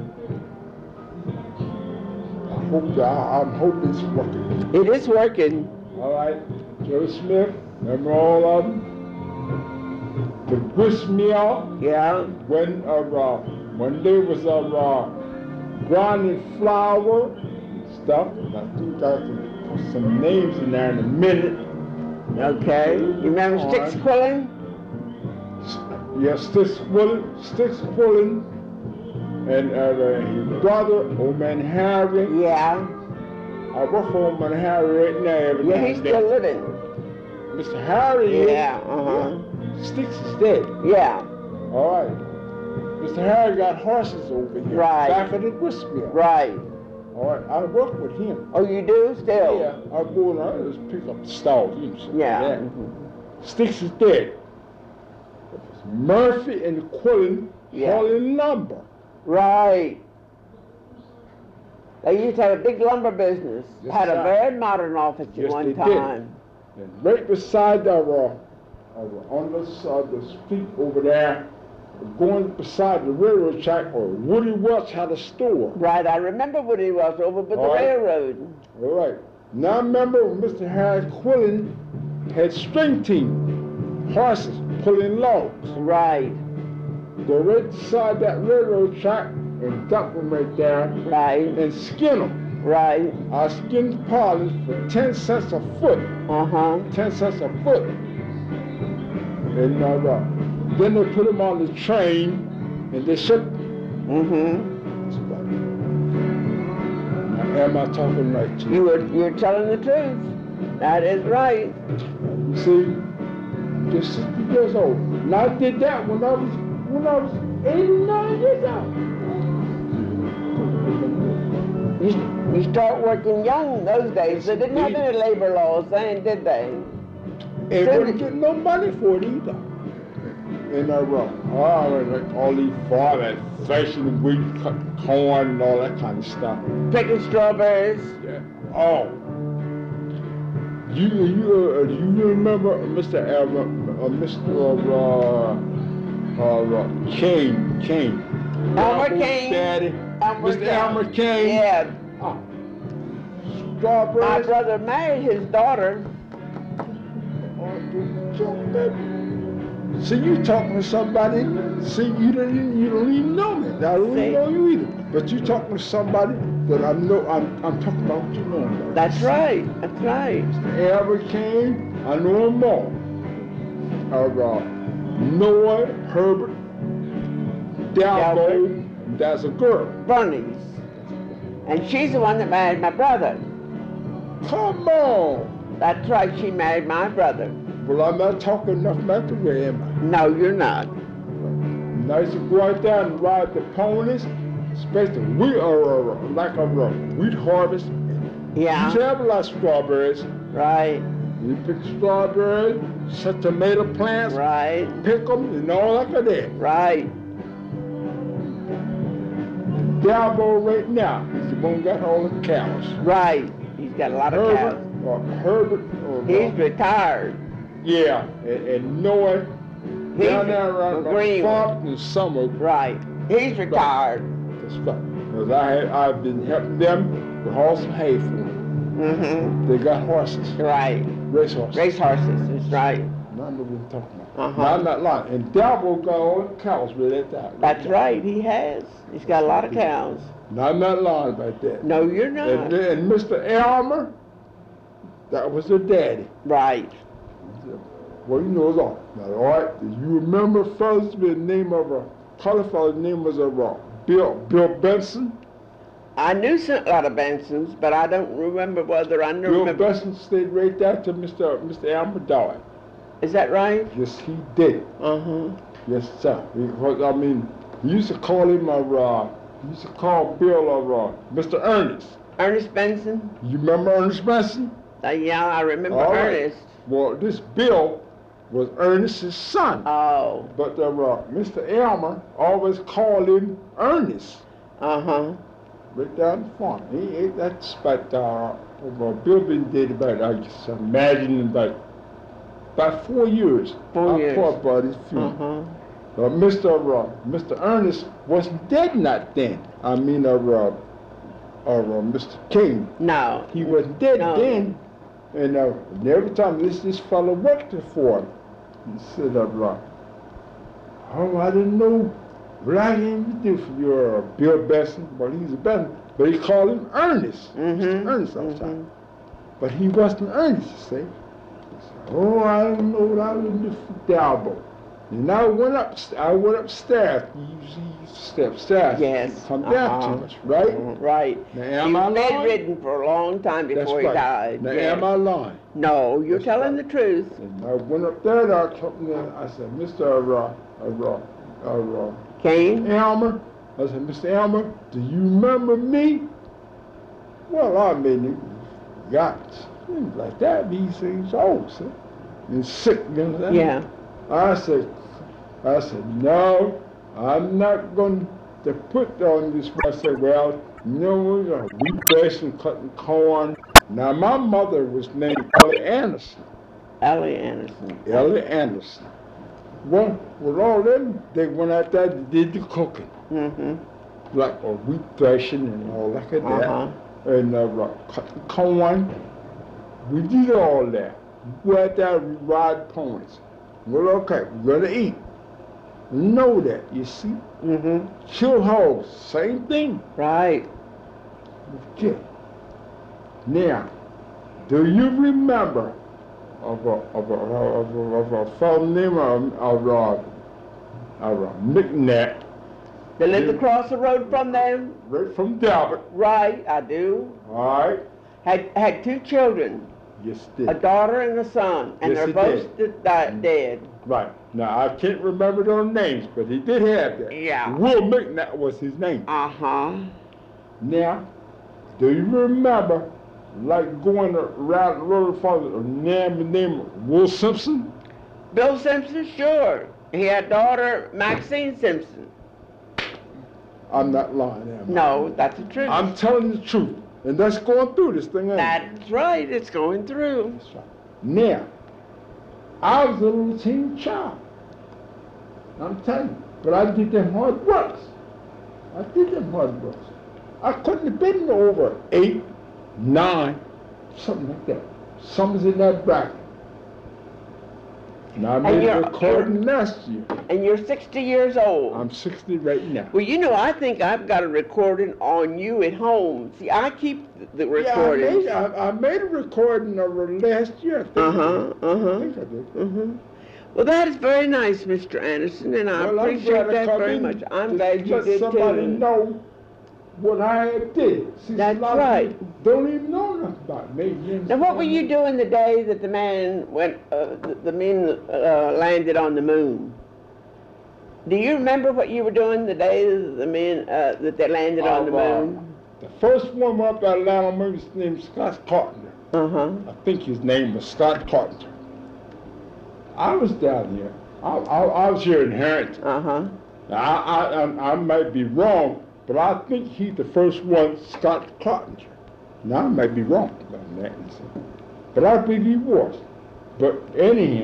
I hope I, I hope it's working. It is working. All right, Joe Smith, remember all of them? The grist mill. Yeah. When uh, uh, when there was a uh, grinding flour stuff, and I think I can put some names in there in a minute. Okay. You remember All Sticks right. Quilling? Yes, Sticks Quilling, Sticks Quilling, and uh, his brother, Old Man Harry. Yeah. I work for Old Man Harry right now every Yeah, now he's and then. still living. Mister Harry. Yeah, uh-huh. Yeah. Sticks is dead. Yeah. All right. Mister Harry got horses over here. Right. Back at the grist mill. Right. All right. I work with him. Oh, you do still? Yeah. I go and I just pick up the stalls. You know, Yeah. like that. Mhm. Sticks is dead. It was Murphy and Quillen Yeah. hauling lumber. Right. They used to have a big lumber business. Yes, Had a sir. very modern office at Yes, one they did. time. And right beside the, uh, uh, on the side of the street over there, going beside the railroad track, or Woody Welch had a store. Right, I remember Woody was over by the All right. railroad. All right. Now I remember when Mister Harry Quillen had string team, horses pulling logs. Right, Go right beside that railroad track and dump them right there right, and skin them. right. I skinned polish for ten cents a foot. Uh-huh. ten cents a foot. And uh, uh, then they put them on the train and they shipped them. Mm-hmm. Now, am I talking right to you? You were you're telling the truth. That is right. You see, I'm just sixty years old. And I did that when I was when I was eighty-nine years old. You, you start working young those days. They didn't have any labor laws then, did they? And wouldn't get no money for it either. And I wrote, oh, like all these farmers, threshing wheat, cutting corn, and all that kind of stuff. Picking strawberries. Yeah. Oh. You you uh, you remember Mister Elmer, uh, Mister Uh, uh, uh, Kane, Kane. Elmer Elmer's Kane. Daddy. Elmer Mister Kane. Elmer Kane. Yeah. Oh. My Strawberries. brother married his daughter. See, you talking to somebody. See, you don't even, you don't even know me. I don't See? even know you either. But you talking to somebody that I know. I'm I'm talking about what you know about. That's right. That's right. Albert King, I know him more. Uh, uh, Noah, Herbert, Dalbo, that's a girl. Bernice. And she's the one that married my brother. Come on. That's right, she married my brother. Well, I'm not talking enough about the way, am I? No, you're not. Nice to go out there and ride the ponies, especially we are uh, like a uh, wheat harvest. Yeah. You have a lot of strawberries. Right, You pick strawberries, set tomato plants, right, pick them, and all like that. right. Dalbo right now, he's the one got all the cows. Right. He's got a lot of Herbert, cows. or Herbert, or He's uh, retired. yeah, and, and Noah He's down there around a green Farm and Summer. Right. He's retired. That's right. Because I had, I've been helping them to haul some hay for them. Mm-hmm. They got horses, Right. race horses. Race horses. That's right. Now I know what I'm talking about. Uh-huh. Now, I'm not lying. And Dalbo got all the cows with at that. That's right. He has. He's got a lot of cows. Now, I'm not lying about that. No, you're not. And, and Mister Elmer, that was the daddy. Right. Well, you know it's all. Now, all right, you remember fellas with the name of a color fellow, name was a uh, Bill Bill Benson? I knew some, a lot of Bensons, but I don't remember whether I knew. Bill remember. Benson stayed right there to Mister Mister Elmer died. Is that right? Yes, he did. Uh-huh. Yes, sir. Because, I mean, he used to call him a, uh, he used to call Bill a, uh, Mister Ernest. Ernest Benson? You remember Ernest Benson? Uh, yeah, I remember All right. Ernest. Well, this Bill was Ernest's son. Oh. But uh, uh, Mister Elmer always called him Ernest. Uh-huh. Right down the farm. He ate that's about, uh, well, Bill been dead about, I just imagine, about, about four years. Four I years. Poor buddy's funeral. Uh-huh. Uh, Mister Uh, Mister Ernest wasn't dead not then. I mean, uh, uh, uh, Mister King. No. He wasn't dead No. then. And, uh, and every time this this fellow worked for him, he said, uh, uh, oh, I didn't know what I came to do for your uh, Bill Benson. Well, he's a Benson, but he called him Ernest. Mm-hmm. Mister Ernest all the Mm-hmm. time. But he wasn't Ernest, you see. He said, oh, I don't know what I would do for Dalbo. And I went up, I went upstairs. He used, he used to stay upstairs. Yes. Come down uh-huh. too much, right? Mhm. Right. Now, He am I was lying? bedridden for a long time That's before he right. died. Now, yes. am I lying? No, you're That's telling right. the truth. And I went up there and I told him, I said, Mister Uh, uh, uh, uh, Kane? Elmer, I said, Mister Elmer, do you remember me? Well, I mean, he got things like that. He said he's old, see? He's sick, you know what I'm saying? Yeah. I said, I said, no, I'm not going to put on this. I said, well, you know, we're going to wheat thresh and cutting corn. Now, my mother was named Ellie Anderson. Ellie Anderson. Ellie Anderson. Well, with all them, they went out there and did the cooking. Mm-hmm. Like uh, wheat threshing and all like that. Uh-huh. And uh, like cutting corn. We did all that. We went out there and we ride ponies. Well, okay, we're going to eat. Know that, you see? Mm-hmm. Kill hogs, same thing. Right. Okay. Now, do you remember of a, of a, of a, of a fellow named of, of, uh, of a McNatt, They lived Yeah. across the road from them? right from Dalbert, Right, I do. all right? Had had two children, Yes, a did. daughter and a son, and Yes, they're he both d- di- dead. Right. Now, I can't remember their names, but he did have that. Yeah. Will McNatt was his name. Uh-huh. Now, do you remember, like going around the road for a name named Will Simpson? Bill Simpson, sure. He had daughter Maxine Simpson. I'm not lying, am I? No, that's the truth. I'm telling the truth. And that's going through this thing, ain't it? That's right, it's going through. That's right. Now, I was a little teen child. I'm telling you. But I did them hard works. I did them hard works. I couldn't have been over eight, nine, something like that. Something's in that bracket. Now I made you're- a recording last year. And you're sixty years old. I'm sixty right now. Well, you know, I think I've got a recording on you at home. See, I keep the- the Yeah, I recordings. made, I, I made a recording of her last year. I think. Uh-huh, I uh-huh. think I did. Mm-hmm. Well, that is very nice, Mister Anderson, and I Well, I'm appreciate glad I that come very in much. I'm to glad you let did somebody too. know what I did. See, That's a lot right. Of people don't even know nothing about me. You Now, what were you understand? doing the day that the man went, uh, the, the men uh, landed on the moon? Do you remember what you were doing the day that the men uh, that they landed on the Oh, uh, moon? The first one up at Atlanta moon was named Scott Carpenter. Uh huh. I think his name was Scott Carpenter. I was down here. I, I, I was here in Harrington. Uh huh. Now, I, I, I, I might be wrong, but I think he's the first one, Scott Carpenter. Now, I might be wrong about that, you see. But I believe he was. But anyhow,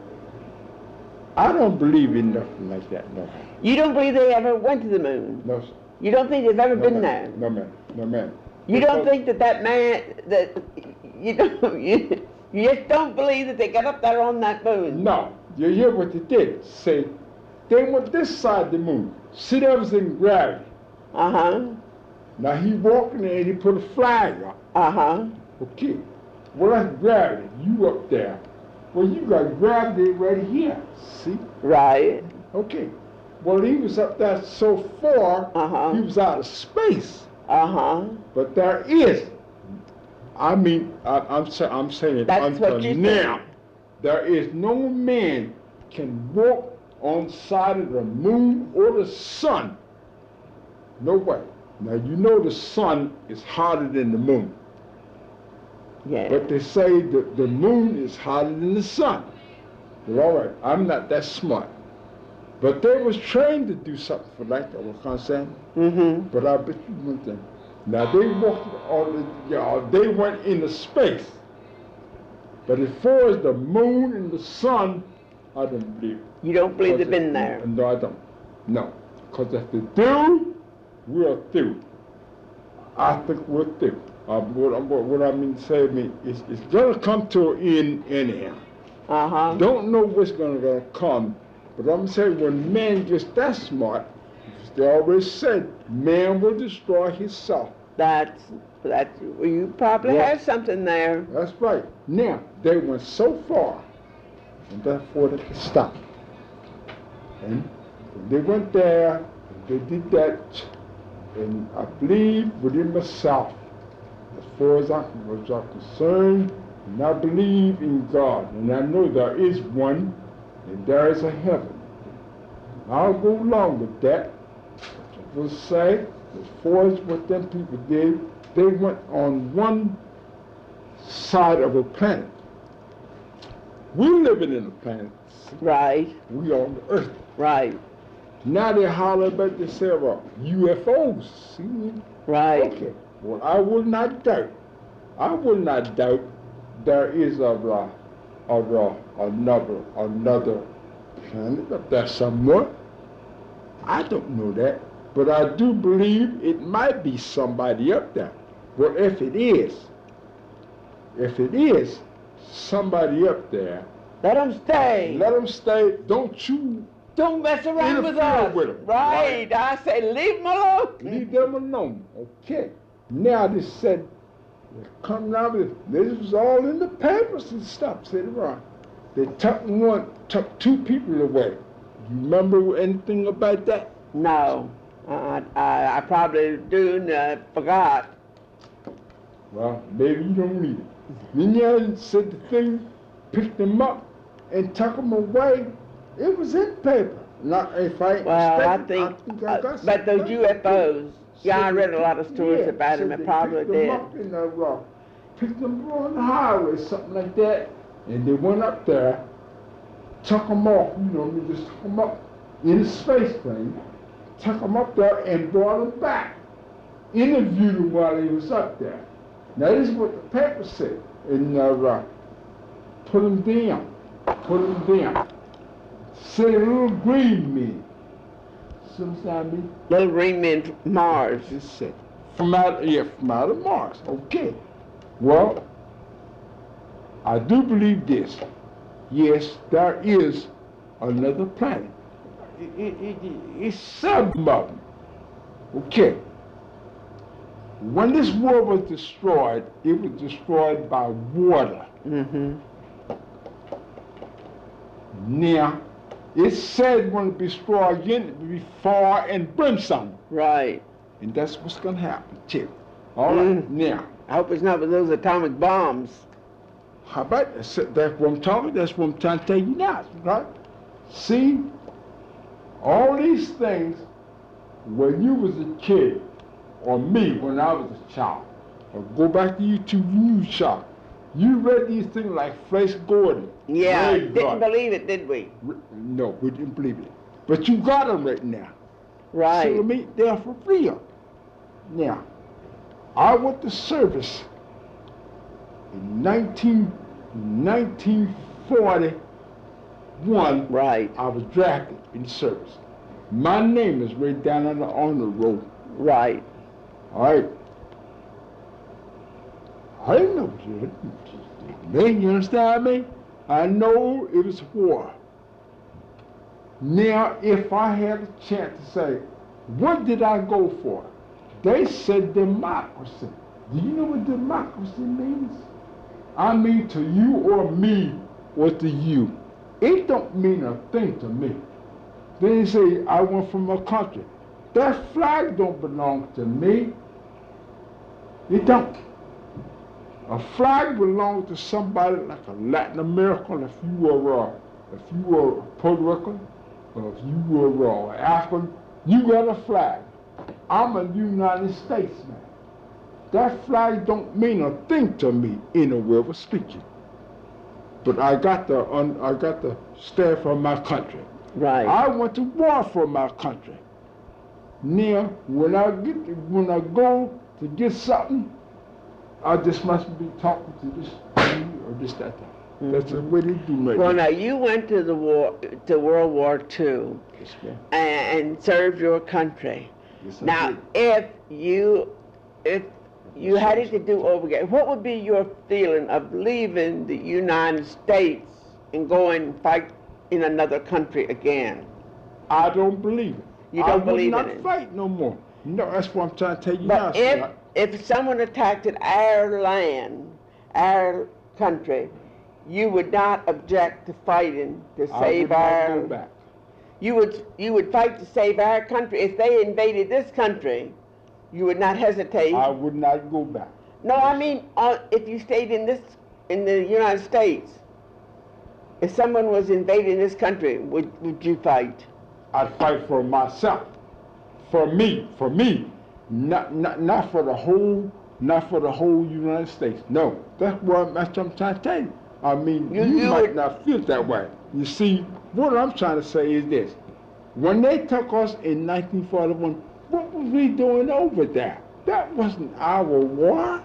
I don't believe in nothing like that, no. You don't believe they ever went to the moon? No, sir. You don't think they've ever No, been ma'am. there? No, ma'am. No, ma'am. You don't Because- think that that man that you don't you, you just don't believe that they got up there on that moon? No. You hear what they did? Say, they went this side of the moon. See, that was in gravity. Uh huh. Now, he walking there and he put a flag up. Uh huh. Okay. Well, that's gravity. You up there. Well, you got gravity right here. See? Right. Okay. Well, he was up there so far, Uh-huh. he was out of space. Uh-huh. But there is, I mean, I, I'm, sa- I'm saying That's until what you now, think. there is no man can walk on the side of the moon or the sun. No way. Now, you know the sun is hotter than the moon. Yeah. But they say that the moon is hotter than the sun. Well, all right, I'm not that smart. But they was trained to do something for like that, what I'm saying? Mm-hmm. But I bet you one thing. Now, they walked on the, uh, they went into space. But as far as the moon and the sun, I don't believe it. You don't believe they've 'Cause been it- there? No, I don't. No. Because if they do, we're through. I think we're through. Uh, what, what, what I mean to say, I mean, it's, it's going to come to an end anyhow. Uh-huh. Don't know what's going to come, but I'm saying when man gets that smart, they always said man will destroy himself. That's, that's, well, you probably Yeah. have something there. That's right. Now, they went so far, and therefore they could stop. And they went there, and they did that, and I believe within myself, as far as I'm, as I'm concerned, and I believe in God, and I know there is one, and there is a heaven. I'll go along with that. I will say, as far as what them people did, they went on one side of a planet. We're living in a planet. Right, We on the earth. right, Now they holler about they say about U F Os. See? right. Okay. Well, I will not doubt. I will not doubt there is a, uh, a, uh, another another planet up there somewhere. I don't know that, but I do believe it might be somebody up there. Well, if it is, if it is somebody up there, Let them stay. let them stay. Don't you Don't mess around with interfere us. with 'em. Right. I say leave them alone. leave them alone. Okay. Now they said, they come down with it. This was all in the papers and stuff. Said around. They took one, took two people away. You remember anything about that? No. Uh, I, I probably do and uh, forgot. Well, maybe you don't need it. Then you said the thing, picked them up and took them away. It was in paper. Not if I Well, I mistaken, think, I think I uh, got but some those paper. U F Os, yeah, I read a lot of stories Yeah, about them. said It they probably picked did. them up in the rock, picked them up on the highway, something like that, and they went up there, took them off, you know, they just took them up in a space plane, took them up there and brought them back, interviewed them while he was up there. Now this is what the paper said, and uh, uh, put them down, put them down. Say a little green men. Sometimes me. Little green men from Mars. It said, from out, yeah, from out of Mars. Okay. Well, I do believe this. Yes, there is another planet. It, it, it, it's seven of them. Okay. When this world was destroyed, it was destroyed by water. Mm-hmm. Now, it said when it be destroyed again, it would be fire and brimstone. Right. And that's what's going to happen, too. All right, Mm. now, I hope it's not with those atomic bombs. how about that? So that's what I'm talking, that's what I'm trying to tell you now, right? See, all these things, when you was a kid, or me when I was a child, or go back to you two, you child, you read these things like Flash Gordon. Yeah, Ray didn't Gordon. believe it, did we? Re- No, we didn't believe it. But you got them right now. Right. So me, they're for real. Now, I went to service in nineteen, nineteen forty-one. Right. I was drafted in service. My name is right down on the honor roll. Right. All right. I didn't know it. Man, you understand me? I know it was war. Now, if I had a chance to say, what did I go for? They said democracy. Do you know what democracy means? I mean to you or me or to you. It don't mean a thing to me. Then they say, I went from a country. That flag don't belong to me. It don't. A flag belongs to somebody like a Latin American, if you were, uh, if you were Puerto Rican, or if you were uh, African, you got a flag. I'm a United States man. That flag don't mean a thing to me in a way of speaking. But I got to, un, I got to stand for my country. Right. I went to war for my country. Now, when I get, when I go to get something, I just must be talking to this or this that. that. Mm-hmm. That's the way they do right Well, now. now you went to the war, to World War Two, Yes, ma'am. and, and served your country. Yes, I Now, did. if you, if you had it to do over again, what would be your feeling of leaving the United States and going and fight in another country again? I don't believe it. You don't I believe would in not it? fight no more. No, that's what I'm trying to tell you now. But if, sir. if someone attacked our land, our country, you would not object to fighting to I save would not our... go back. You would, you would fight to save our country. If they invaded this country, you would not hesitate. I would not go back. No, I mean, uh, if you stayed in this, in the United States, if someone was invading this country, would, would you fight? I'd fight for myself, for me, for me, not not not for the whole, not for the whole United States. No, that's what that's what I'm trying to tell you. I mean, You- you, you might would- not feel that way. You see, what I'm trying to say is this: when they took us in nineteen forty-one, what was we doing over there? That wasn't our war.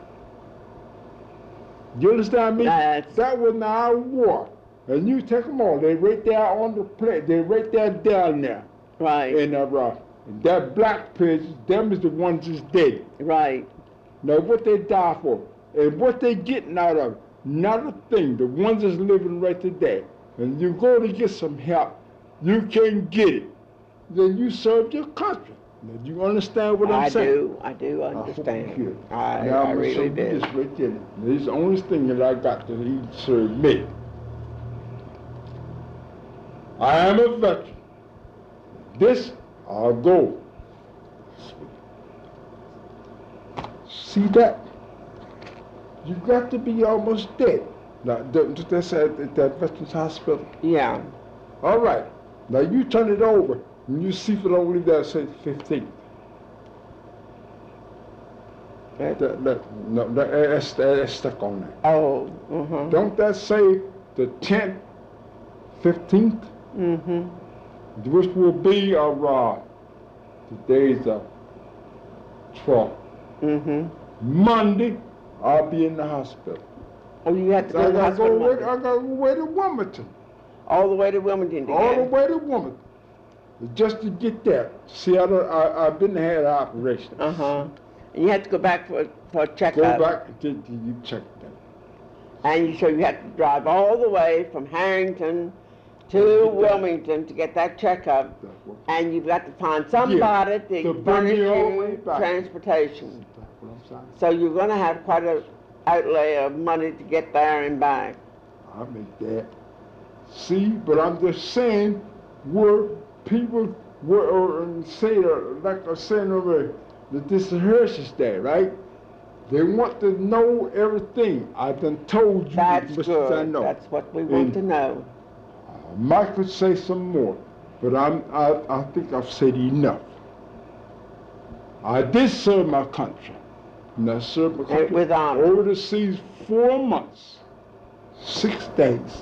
You understand me? That's- That wasn't our war. And you take them all. They right there on the plate. They right there down there. Right, And uh, uh, that black page, them is the ones that's dead. right. Now what they die for, and what they getting out of it, not a thing. The ones that's living right today. And you go to get some help, you can't get it. Then you serve your country. Now, do you understand what I'm I saying? do, I do I hope understand. you hear. I, Now, I I'm gonna show really you do. this right there. This is the only thing that I got that he served me. I am a veteran. This, I'll go. See that? You got to be almost dead. Now, th- that's at at that Veterans Hospital. Yeah, All right. Now you turn it over, and you see if it don't leave there say fifteen. That, that, that, no, that, that's, that's stuck on there. oh, uh-huh, Don't that say the tenth, fifteenth, mm-hmm, which will be of uh, today's uh, twelfth. mm-hmm. Monday, I'll be in the hospital. Oh, you have to So go I to the gotta go hospital away, Monday. I gotta go away to Wilmington, All the way to Wilmington to all the get. way to Wilmington, just to get there. See, I don't, I, I've been had an operation. Uh-huh. And you have to go back for, for a Go checkup. back and get, you check that. And you, so you have to drive all the way from Harrington to Wilmington to get that checkup. That's what, And you've got to find somebody to to bring furnish you all the way you back. transportation. that's what I'm saying. So you're going to have quite a outlay of money to get there and back. I make that. See, but I'm just saying, where people were, or say, uh, like I was saying already, that this is Heritage Day, right? They want to know everything. I done told you That's as much as I good. know. That's what we want And- to know. I might could say some more, but I'm, I, I think I've said enough. I did serve my country. And I served my And country with honor. over the seas four months, six days.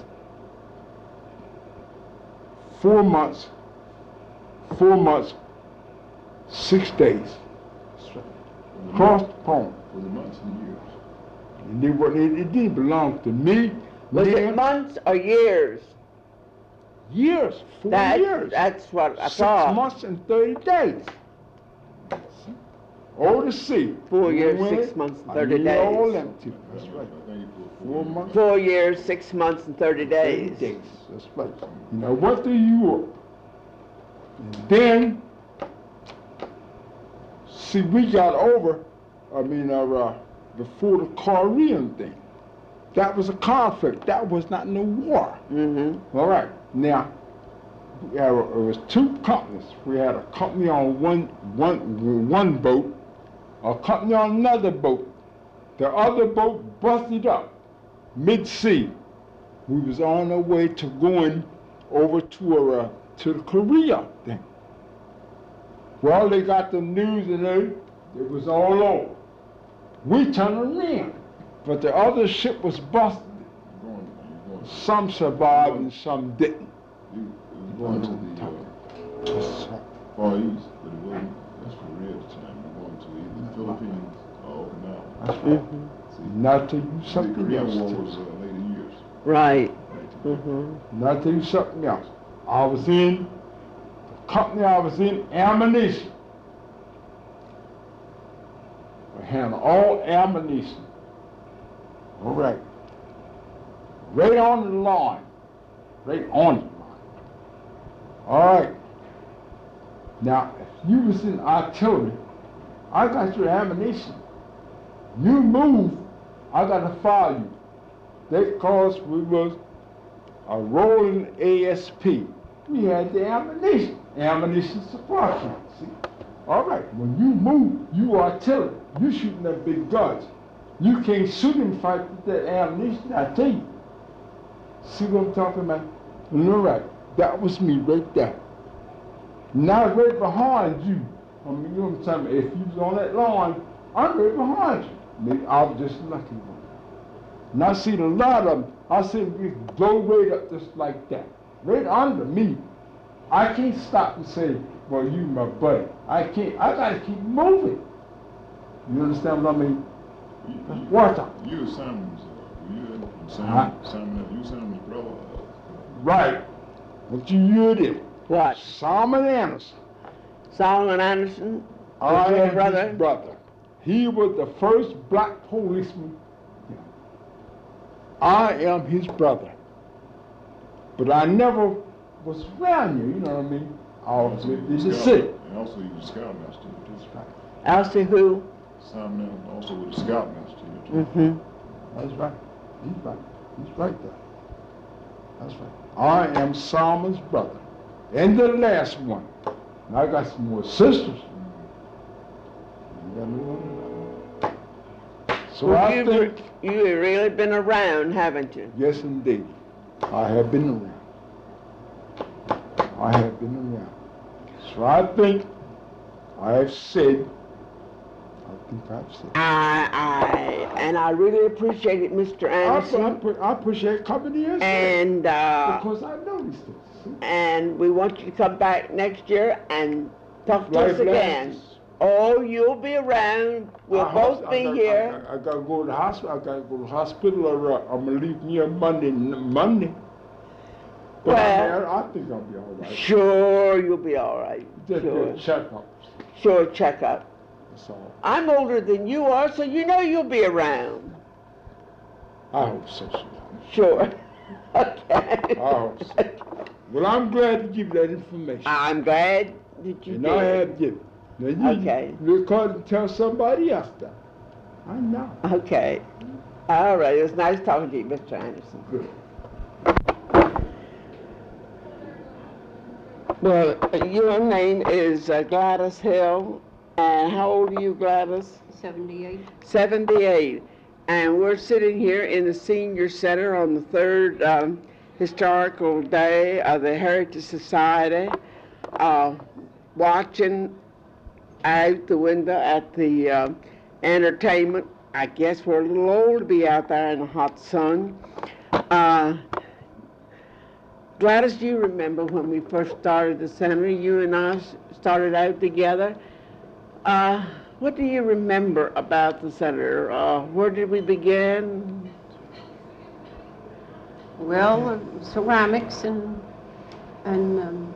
Four months, four months, six days. That's right. Across the pond. For the months and years. And it, wa- it, it didn't belong to me. Was Then, it months or years? Years, four That, years. That's what I Six thought. months and thirty days. Over the sea. Four You years, know six when? months, and I thirty need all days. them too. That's right. Four months, Four years, six months, and thirty thirty days. days. That's right. You know, what do you? And then, see, we got over. I mean, uh, uh, before the Korean thing. That was a conflict. That was not no war. Mm-hmm. All right. Now, we had, it was two companies. We had a company on one, one, one boat, a company on another boat. The other boat busted up mid-sea. We was on our way to going over to uh, to the Korea thing. Well, they got the news and it, it was all over. We turned around, but the other ship was busted. You're going, you're going, Some survived and some didn't. you, you're going to the uh, Far East, but it wasn't, that's Korea at the time. You're going to either the Philippines or Okinawa. That's right. See, Not to you the something Korean else. War too. was uh, later years. Right. Later. Mm-hmm. Not to you something else. I was in the company I was in, ammunition. We handle all ammunition. All right. Right on the line. Right on the line. All right. Now, if you was in artillery, I got your ammunition. You move, I got to follow you. Because we was a rolling A S P. We had the ammunition, ammunition supply camp, see? All right, when you move, you artillery. You shooting them big guns. You can't shoot and fight with that ammunition, I tell you. See what I'm talking about? All right, that was me right there. Now right behind you. I mean, you know what I'm talking about? If you was on that line, I'm right behind you. Maybe I was just lucky one. And I seen a lot of them. I seen them blow right up just like that. Right under me. I can't stop and say, well, you my buddy. I can't, I gotta keep moving. You understand what I mean? You, you, What up? You were Simon's, uh, were you Simon, Huh? Simon, you Simon's brother. Uh, Right. But you heard it. What? Solomon Anderson. Solomon Anderson I was your am brother? his brother. He was the first black policeman. I am his brother. But I never was around you, you know what I mean? I was also lived he was in the scout- city. And also he was a scoutmaster too. That's right. Elsie who? Simon Anderson also was a scoutmaster too. Mm-hmm. That's right. He's right. He's right there. That's right. I am Solomon's brother. And the last one. And I got some more sisters. You got no one? So Well, I you've, think, you've really been around, haven't you? yes indeed, I have been around. I have been around. So I think I have said, I think I've said. I, I, and I really appreciate it, Mister I, I, Anderson. I appreciate coming here. And, uh, because I noticed it. See? and we want you to come back next year and talk to Life us again. lasts. Oh, you'll be around. We'll I both hope- be I got, here. I, I, I gotta go to the hospital. I gotta go to the hospital, or uh, I'm gonna leave here Monday. Monday. But Well- I, I think I'll be all right. Sure, you'll be all right. Just do Sure. a checkup. Sure, check up. That's all. I'm older than you are, so you know you'll be around. I hope so. Sir. Sure. Okay. I hope so. Well, I'm glad to give you that information. I'm glad that you and did. I have given. Now you Okay. record and tell somebody else that. I know. Okay. All right. It was nice talking to you, Mister Anderson. Good. Well, uh, your name is uh, Gladys Hill, and how old are you, Gladys? seventy-eight. seventy-eight. And we're sitting here in the Senior Center on the third um, historical day of the Heritage Society, uh, watching out the window at the uh, entertainment. I guess we're a little old to be out there in the hot sun. Uh, Gladys, do you remember when we first started the center? You and I s- started out together. Uh, what do you remember about the center? Uh, where did we begin? Well, uh, ceramics and, and, um,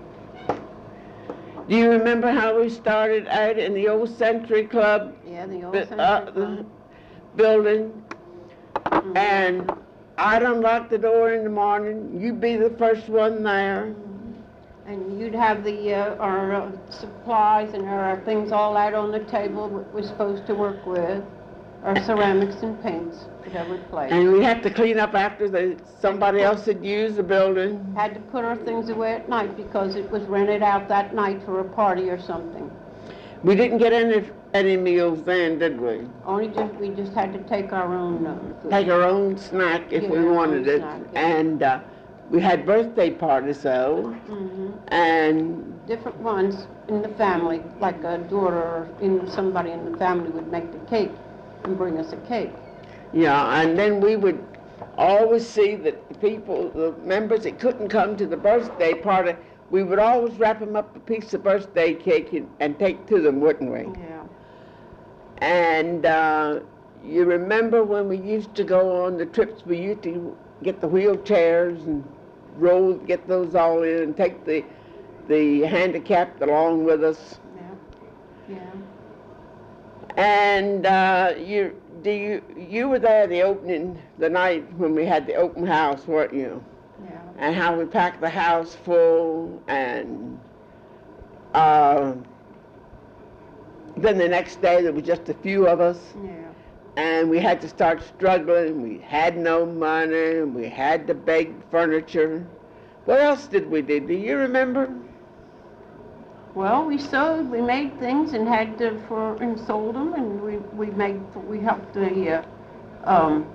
Do you remember how we started out in the old Century Club yeah, the old bu- Century uh, Club. the building? Mhm. And I'd unlock the door in the morning. You'd be the first one there. And you'd have the, uh, our uh, supplies and our things all out on the table what we're supposed to work with, our ceramics and paints, whatever place. And we'd have to clean up after the, somebody else had used the building. Had to put our things away at night because it was rented out that night for a party or something. We didn't get any, any meals then, did we? Only just, we just had to take our own uh, food. Take our own snack if Get we our own wanted it. snack, yeah. And uh, we had birthday parties though, Mhm. and Different ones in the family, like a daughter or in somebody in the family would make the cake and bring us a cake. yeah, and then we would always see that the people, the members that couldn't come to the birthday party, we would always wrap them up a piece of birthday cake and, and take to them, wouldn't we? Yeah. And uh, you remember when we used to go on the trips, we used to get the wheelchairs and roll, get those all in and take the the handicapped along with us. Yeah. Yeah. And uh, you, do you, you were there the opening, the night when we had the open house, weren't you? Yeah. And how we packed the house full, and uh, then the next day there was just a few of us, Yeah. and we had to start struggling. We had no money, and we had to beg furniture. What else did we do? Do you remember? Well, we sewed, we made things and had to for and sold them, and we we made we helped the uh, um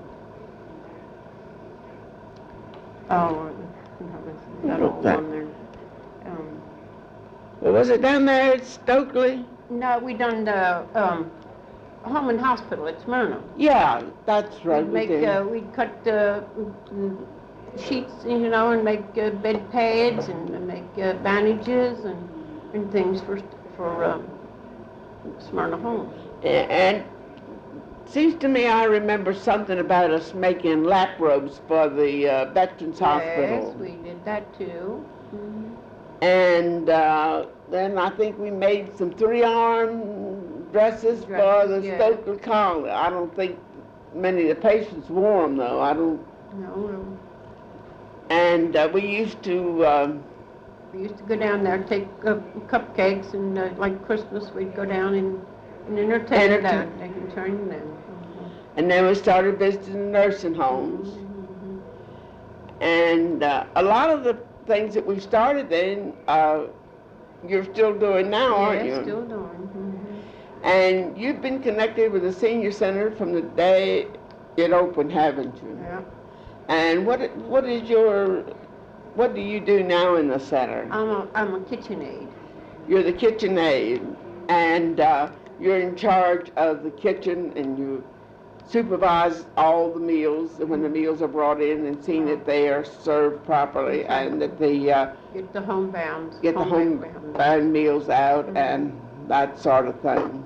oh that old one there. Um, Well, was it down there at Stokely? no, we done the um home and hospital at Smyrna. Yeah, that's right. We'd we make did. uh, we'd cut uh, mm, sheets, you know, and make uh, bed pads and uh, make uh, bandages and. and things for for um, Smyrna homes. And seems to me I remember something about us making lap robes for the uh, Veterans Hospital. Yes, we did that too. Mhm. And uh, then I think we made some three-arm dresses, for the Dresses, yeah. Stokely Colony. I don't think many of the patients wore them though. I don't. No, no. And uh, we used to. Um, We used to go down there, take uh, cupcakes, and uh, like Christmas, we'd go down and, and entertain Entertain. them. They can turn them. Mhm. and then we started visiting nursing homes. Mhm. And uh, a lot of the things that we started then, uh, you're still doing now, aren't you? Yeah, still doing. Mhm. And you've been connected with the senior center from the day it opened, haven't you? Yeah. And what what is your what do you do now in the center? I'm a I'm a kitchen aide. You're the kitchen aide, and uh, you're in charge of the kitchen, and you supervise all the meals when the meals are brought in, and seeing that they are served properly, and that the uh, Get the homebound. get the homebound. homebound meals out and that sort of thing.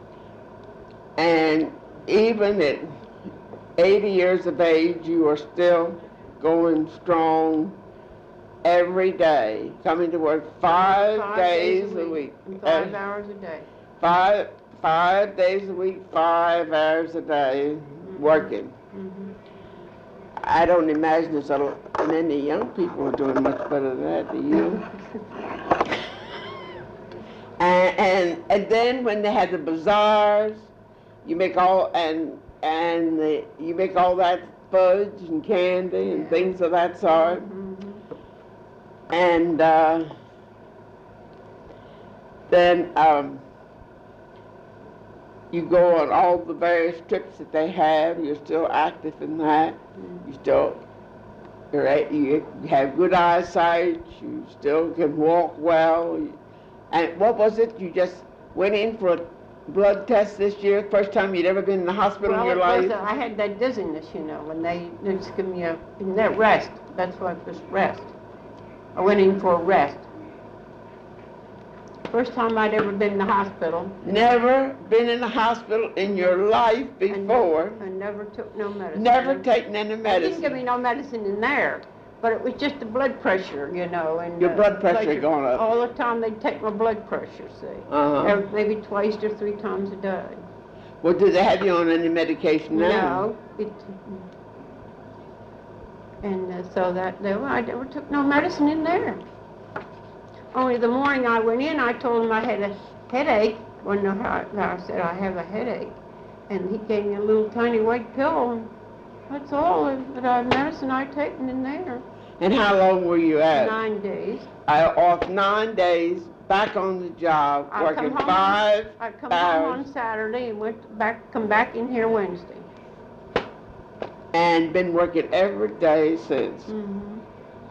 And even at eighty years of age, you are still going strong every day, coming to work five, Five days, a week. and Five Uh, hours a day. Five, five days a week, five hours a day, working. Mhm. I don't imagine there's a, many young people are doing much better than that, do you? and, and and then when they have the bazaars, you make all and and the, you make all that fudge and candy and Yeah. things of that sort. Mhm. And uh, then um, you go on all the various trips that they have. You're still active in that. You still you're at, you have good eyesight. You still can walk well. And what was it? You just went in for a blood test this year. First time you'd ever been in the hospital Well, in your it was, life. uh, I had that dizziness, you know, when they they just give me a in that rest. That's why it was rest. I went in for a rest. First time I'd ever been in the hospital. Never been in the hospital in your life and before. I never took no medicine. Never taken any They didn't medicine. give me no medicine in there, but it was just the blood pressure, you know, and Your uh, blood pressure going up. All the time they'd take my blood pressure, see, Uh-huh. Every- maybe twice or three times a day. Well, do they have you on any medication now? No, it, and uh, so that no, I never took no medicine in there. Only the morning I went in, I told him I had a headache. Well, no, how, how I said I have a headache, and he gave me a little tiny white pill. And that's all that I medicine I taken in there. And how long were you at? Nine days. I off nine days back on the job, I working come home on- five I come home on hours, Saturday and went back, come back in here Wednesday. and been working every day since. Mhm.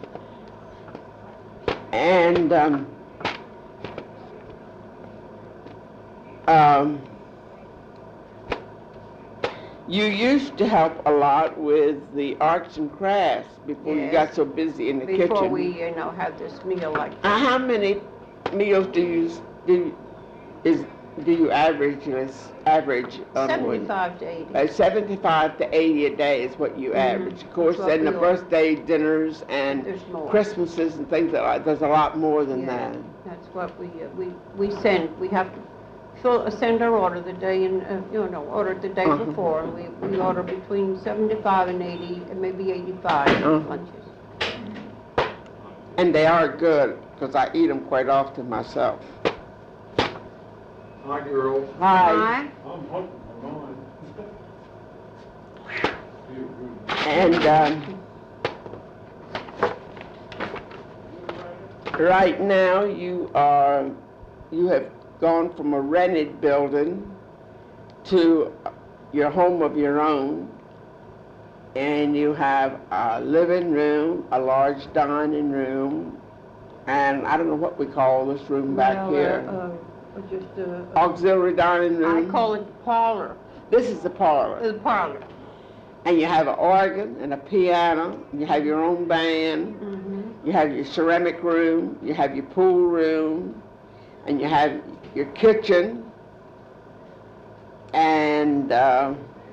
And, um, um, you used to help a lot with the arts and crafts before you Yes. got so busy in the kitchen. Before we, you know, have this meal like Uh, that. how many meals do you s- do is do you average this average on a week? Seventy-five to eighty. Uh, seventy-five to eighty a day is what you Mhm. average. Of course, That's what then the we order. birthday dinners and There's more. Christmases and things like that. There's a lot more than Yeah, that. That's what we, uh, we, we send, we have to fill, uh, send our order the day, and, uh, you know, order it the day Uh-huh. before, and we, we order between seventy-five and eighty, and maybe eighty-five Uh-huh. lunches. And they are good because I eat them quite often myself. Hi, girls. Hi. Hi. I'm hoping for mine. Feel good. And um, right now you are you have gone from a rented building to your home of your own, and you have a living room, a large dining room, and I don't know what we call this room back Well, here. uh, uh, Just, uh, Auxiliary dining I room. call it parlor, This is the parlor. the parlor. And you have an organ and a piano, you have your own band, Mhm. you have your ceramic room, you have your pool room, and you have your kitchen, and uh,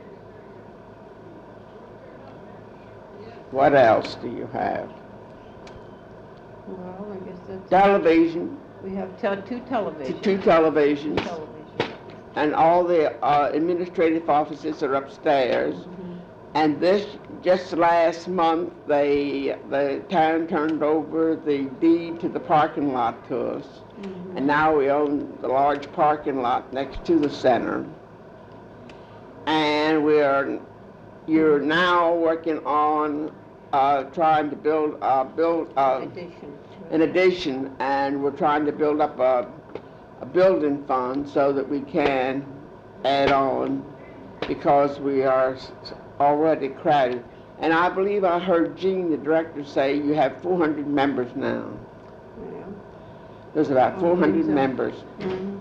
what else do you have? Well, I guess that's, Television, we have tel- two televisions. two televisions, Television. and all the uh, administrative offices are upstairs. Mhm. And this, just last month, they, the town turned over the deed to the parking lot to us. Mhm. And now we own the large parking lot next to the center. And we are, you're now working on, uh, trying to build, uh, build, uh, Addition. an addition, and we're trying to build up a, a building fund so that we can add on, because we are s- already crowded. And I believe I heard Gene, the director, say you have four hundred members now. Yeah. There's about I four hundred believe so. members. Mhm.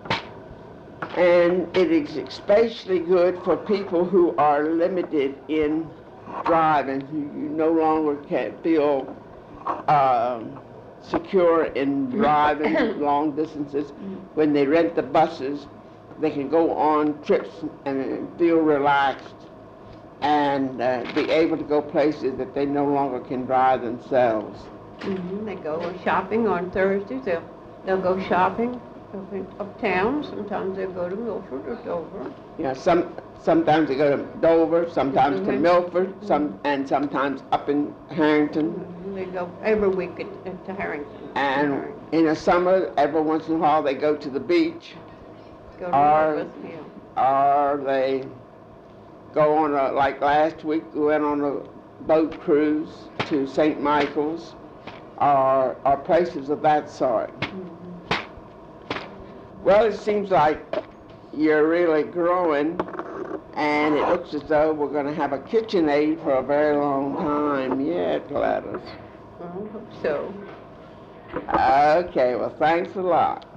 And it is especially good for people who are limited in driving, who you no longer can feel um, secure in driving long distances. When they rent the buses, they can go on trips and feel relaxed and uh, be able to go places that they no longer can drive themselves. Mhm. They go shopping on Thursdays, they'll, they'll go shopping up in, uptown, sometimes they'll go to Milford or Dover. You know, some, sometimes they go to Dover, sometimes to Mhm. Milford, some, and sometimes up in Harrington. Mhm. They go every week at, at to Harrington. And in the summer, every once in a while, they go to the beach, Go to are- Elizabeth Hill. or they go on a, like last week, we went on a boat cruise to Saint Michael's, or, or places of that sort. Well, it seems like you're really growing, and it looks as though we're going to have a KitchenAid for a very long time yet, Gladys. I hope so. Okay, well, thanks a lot.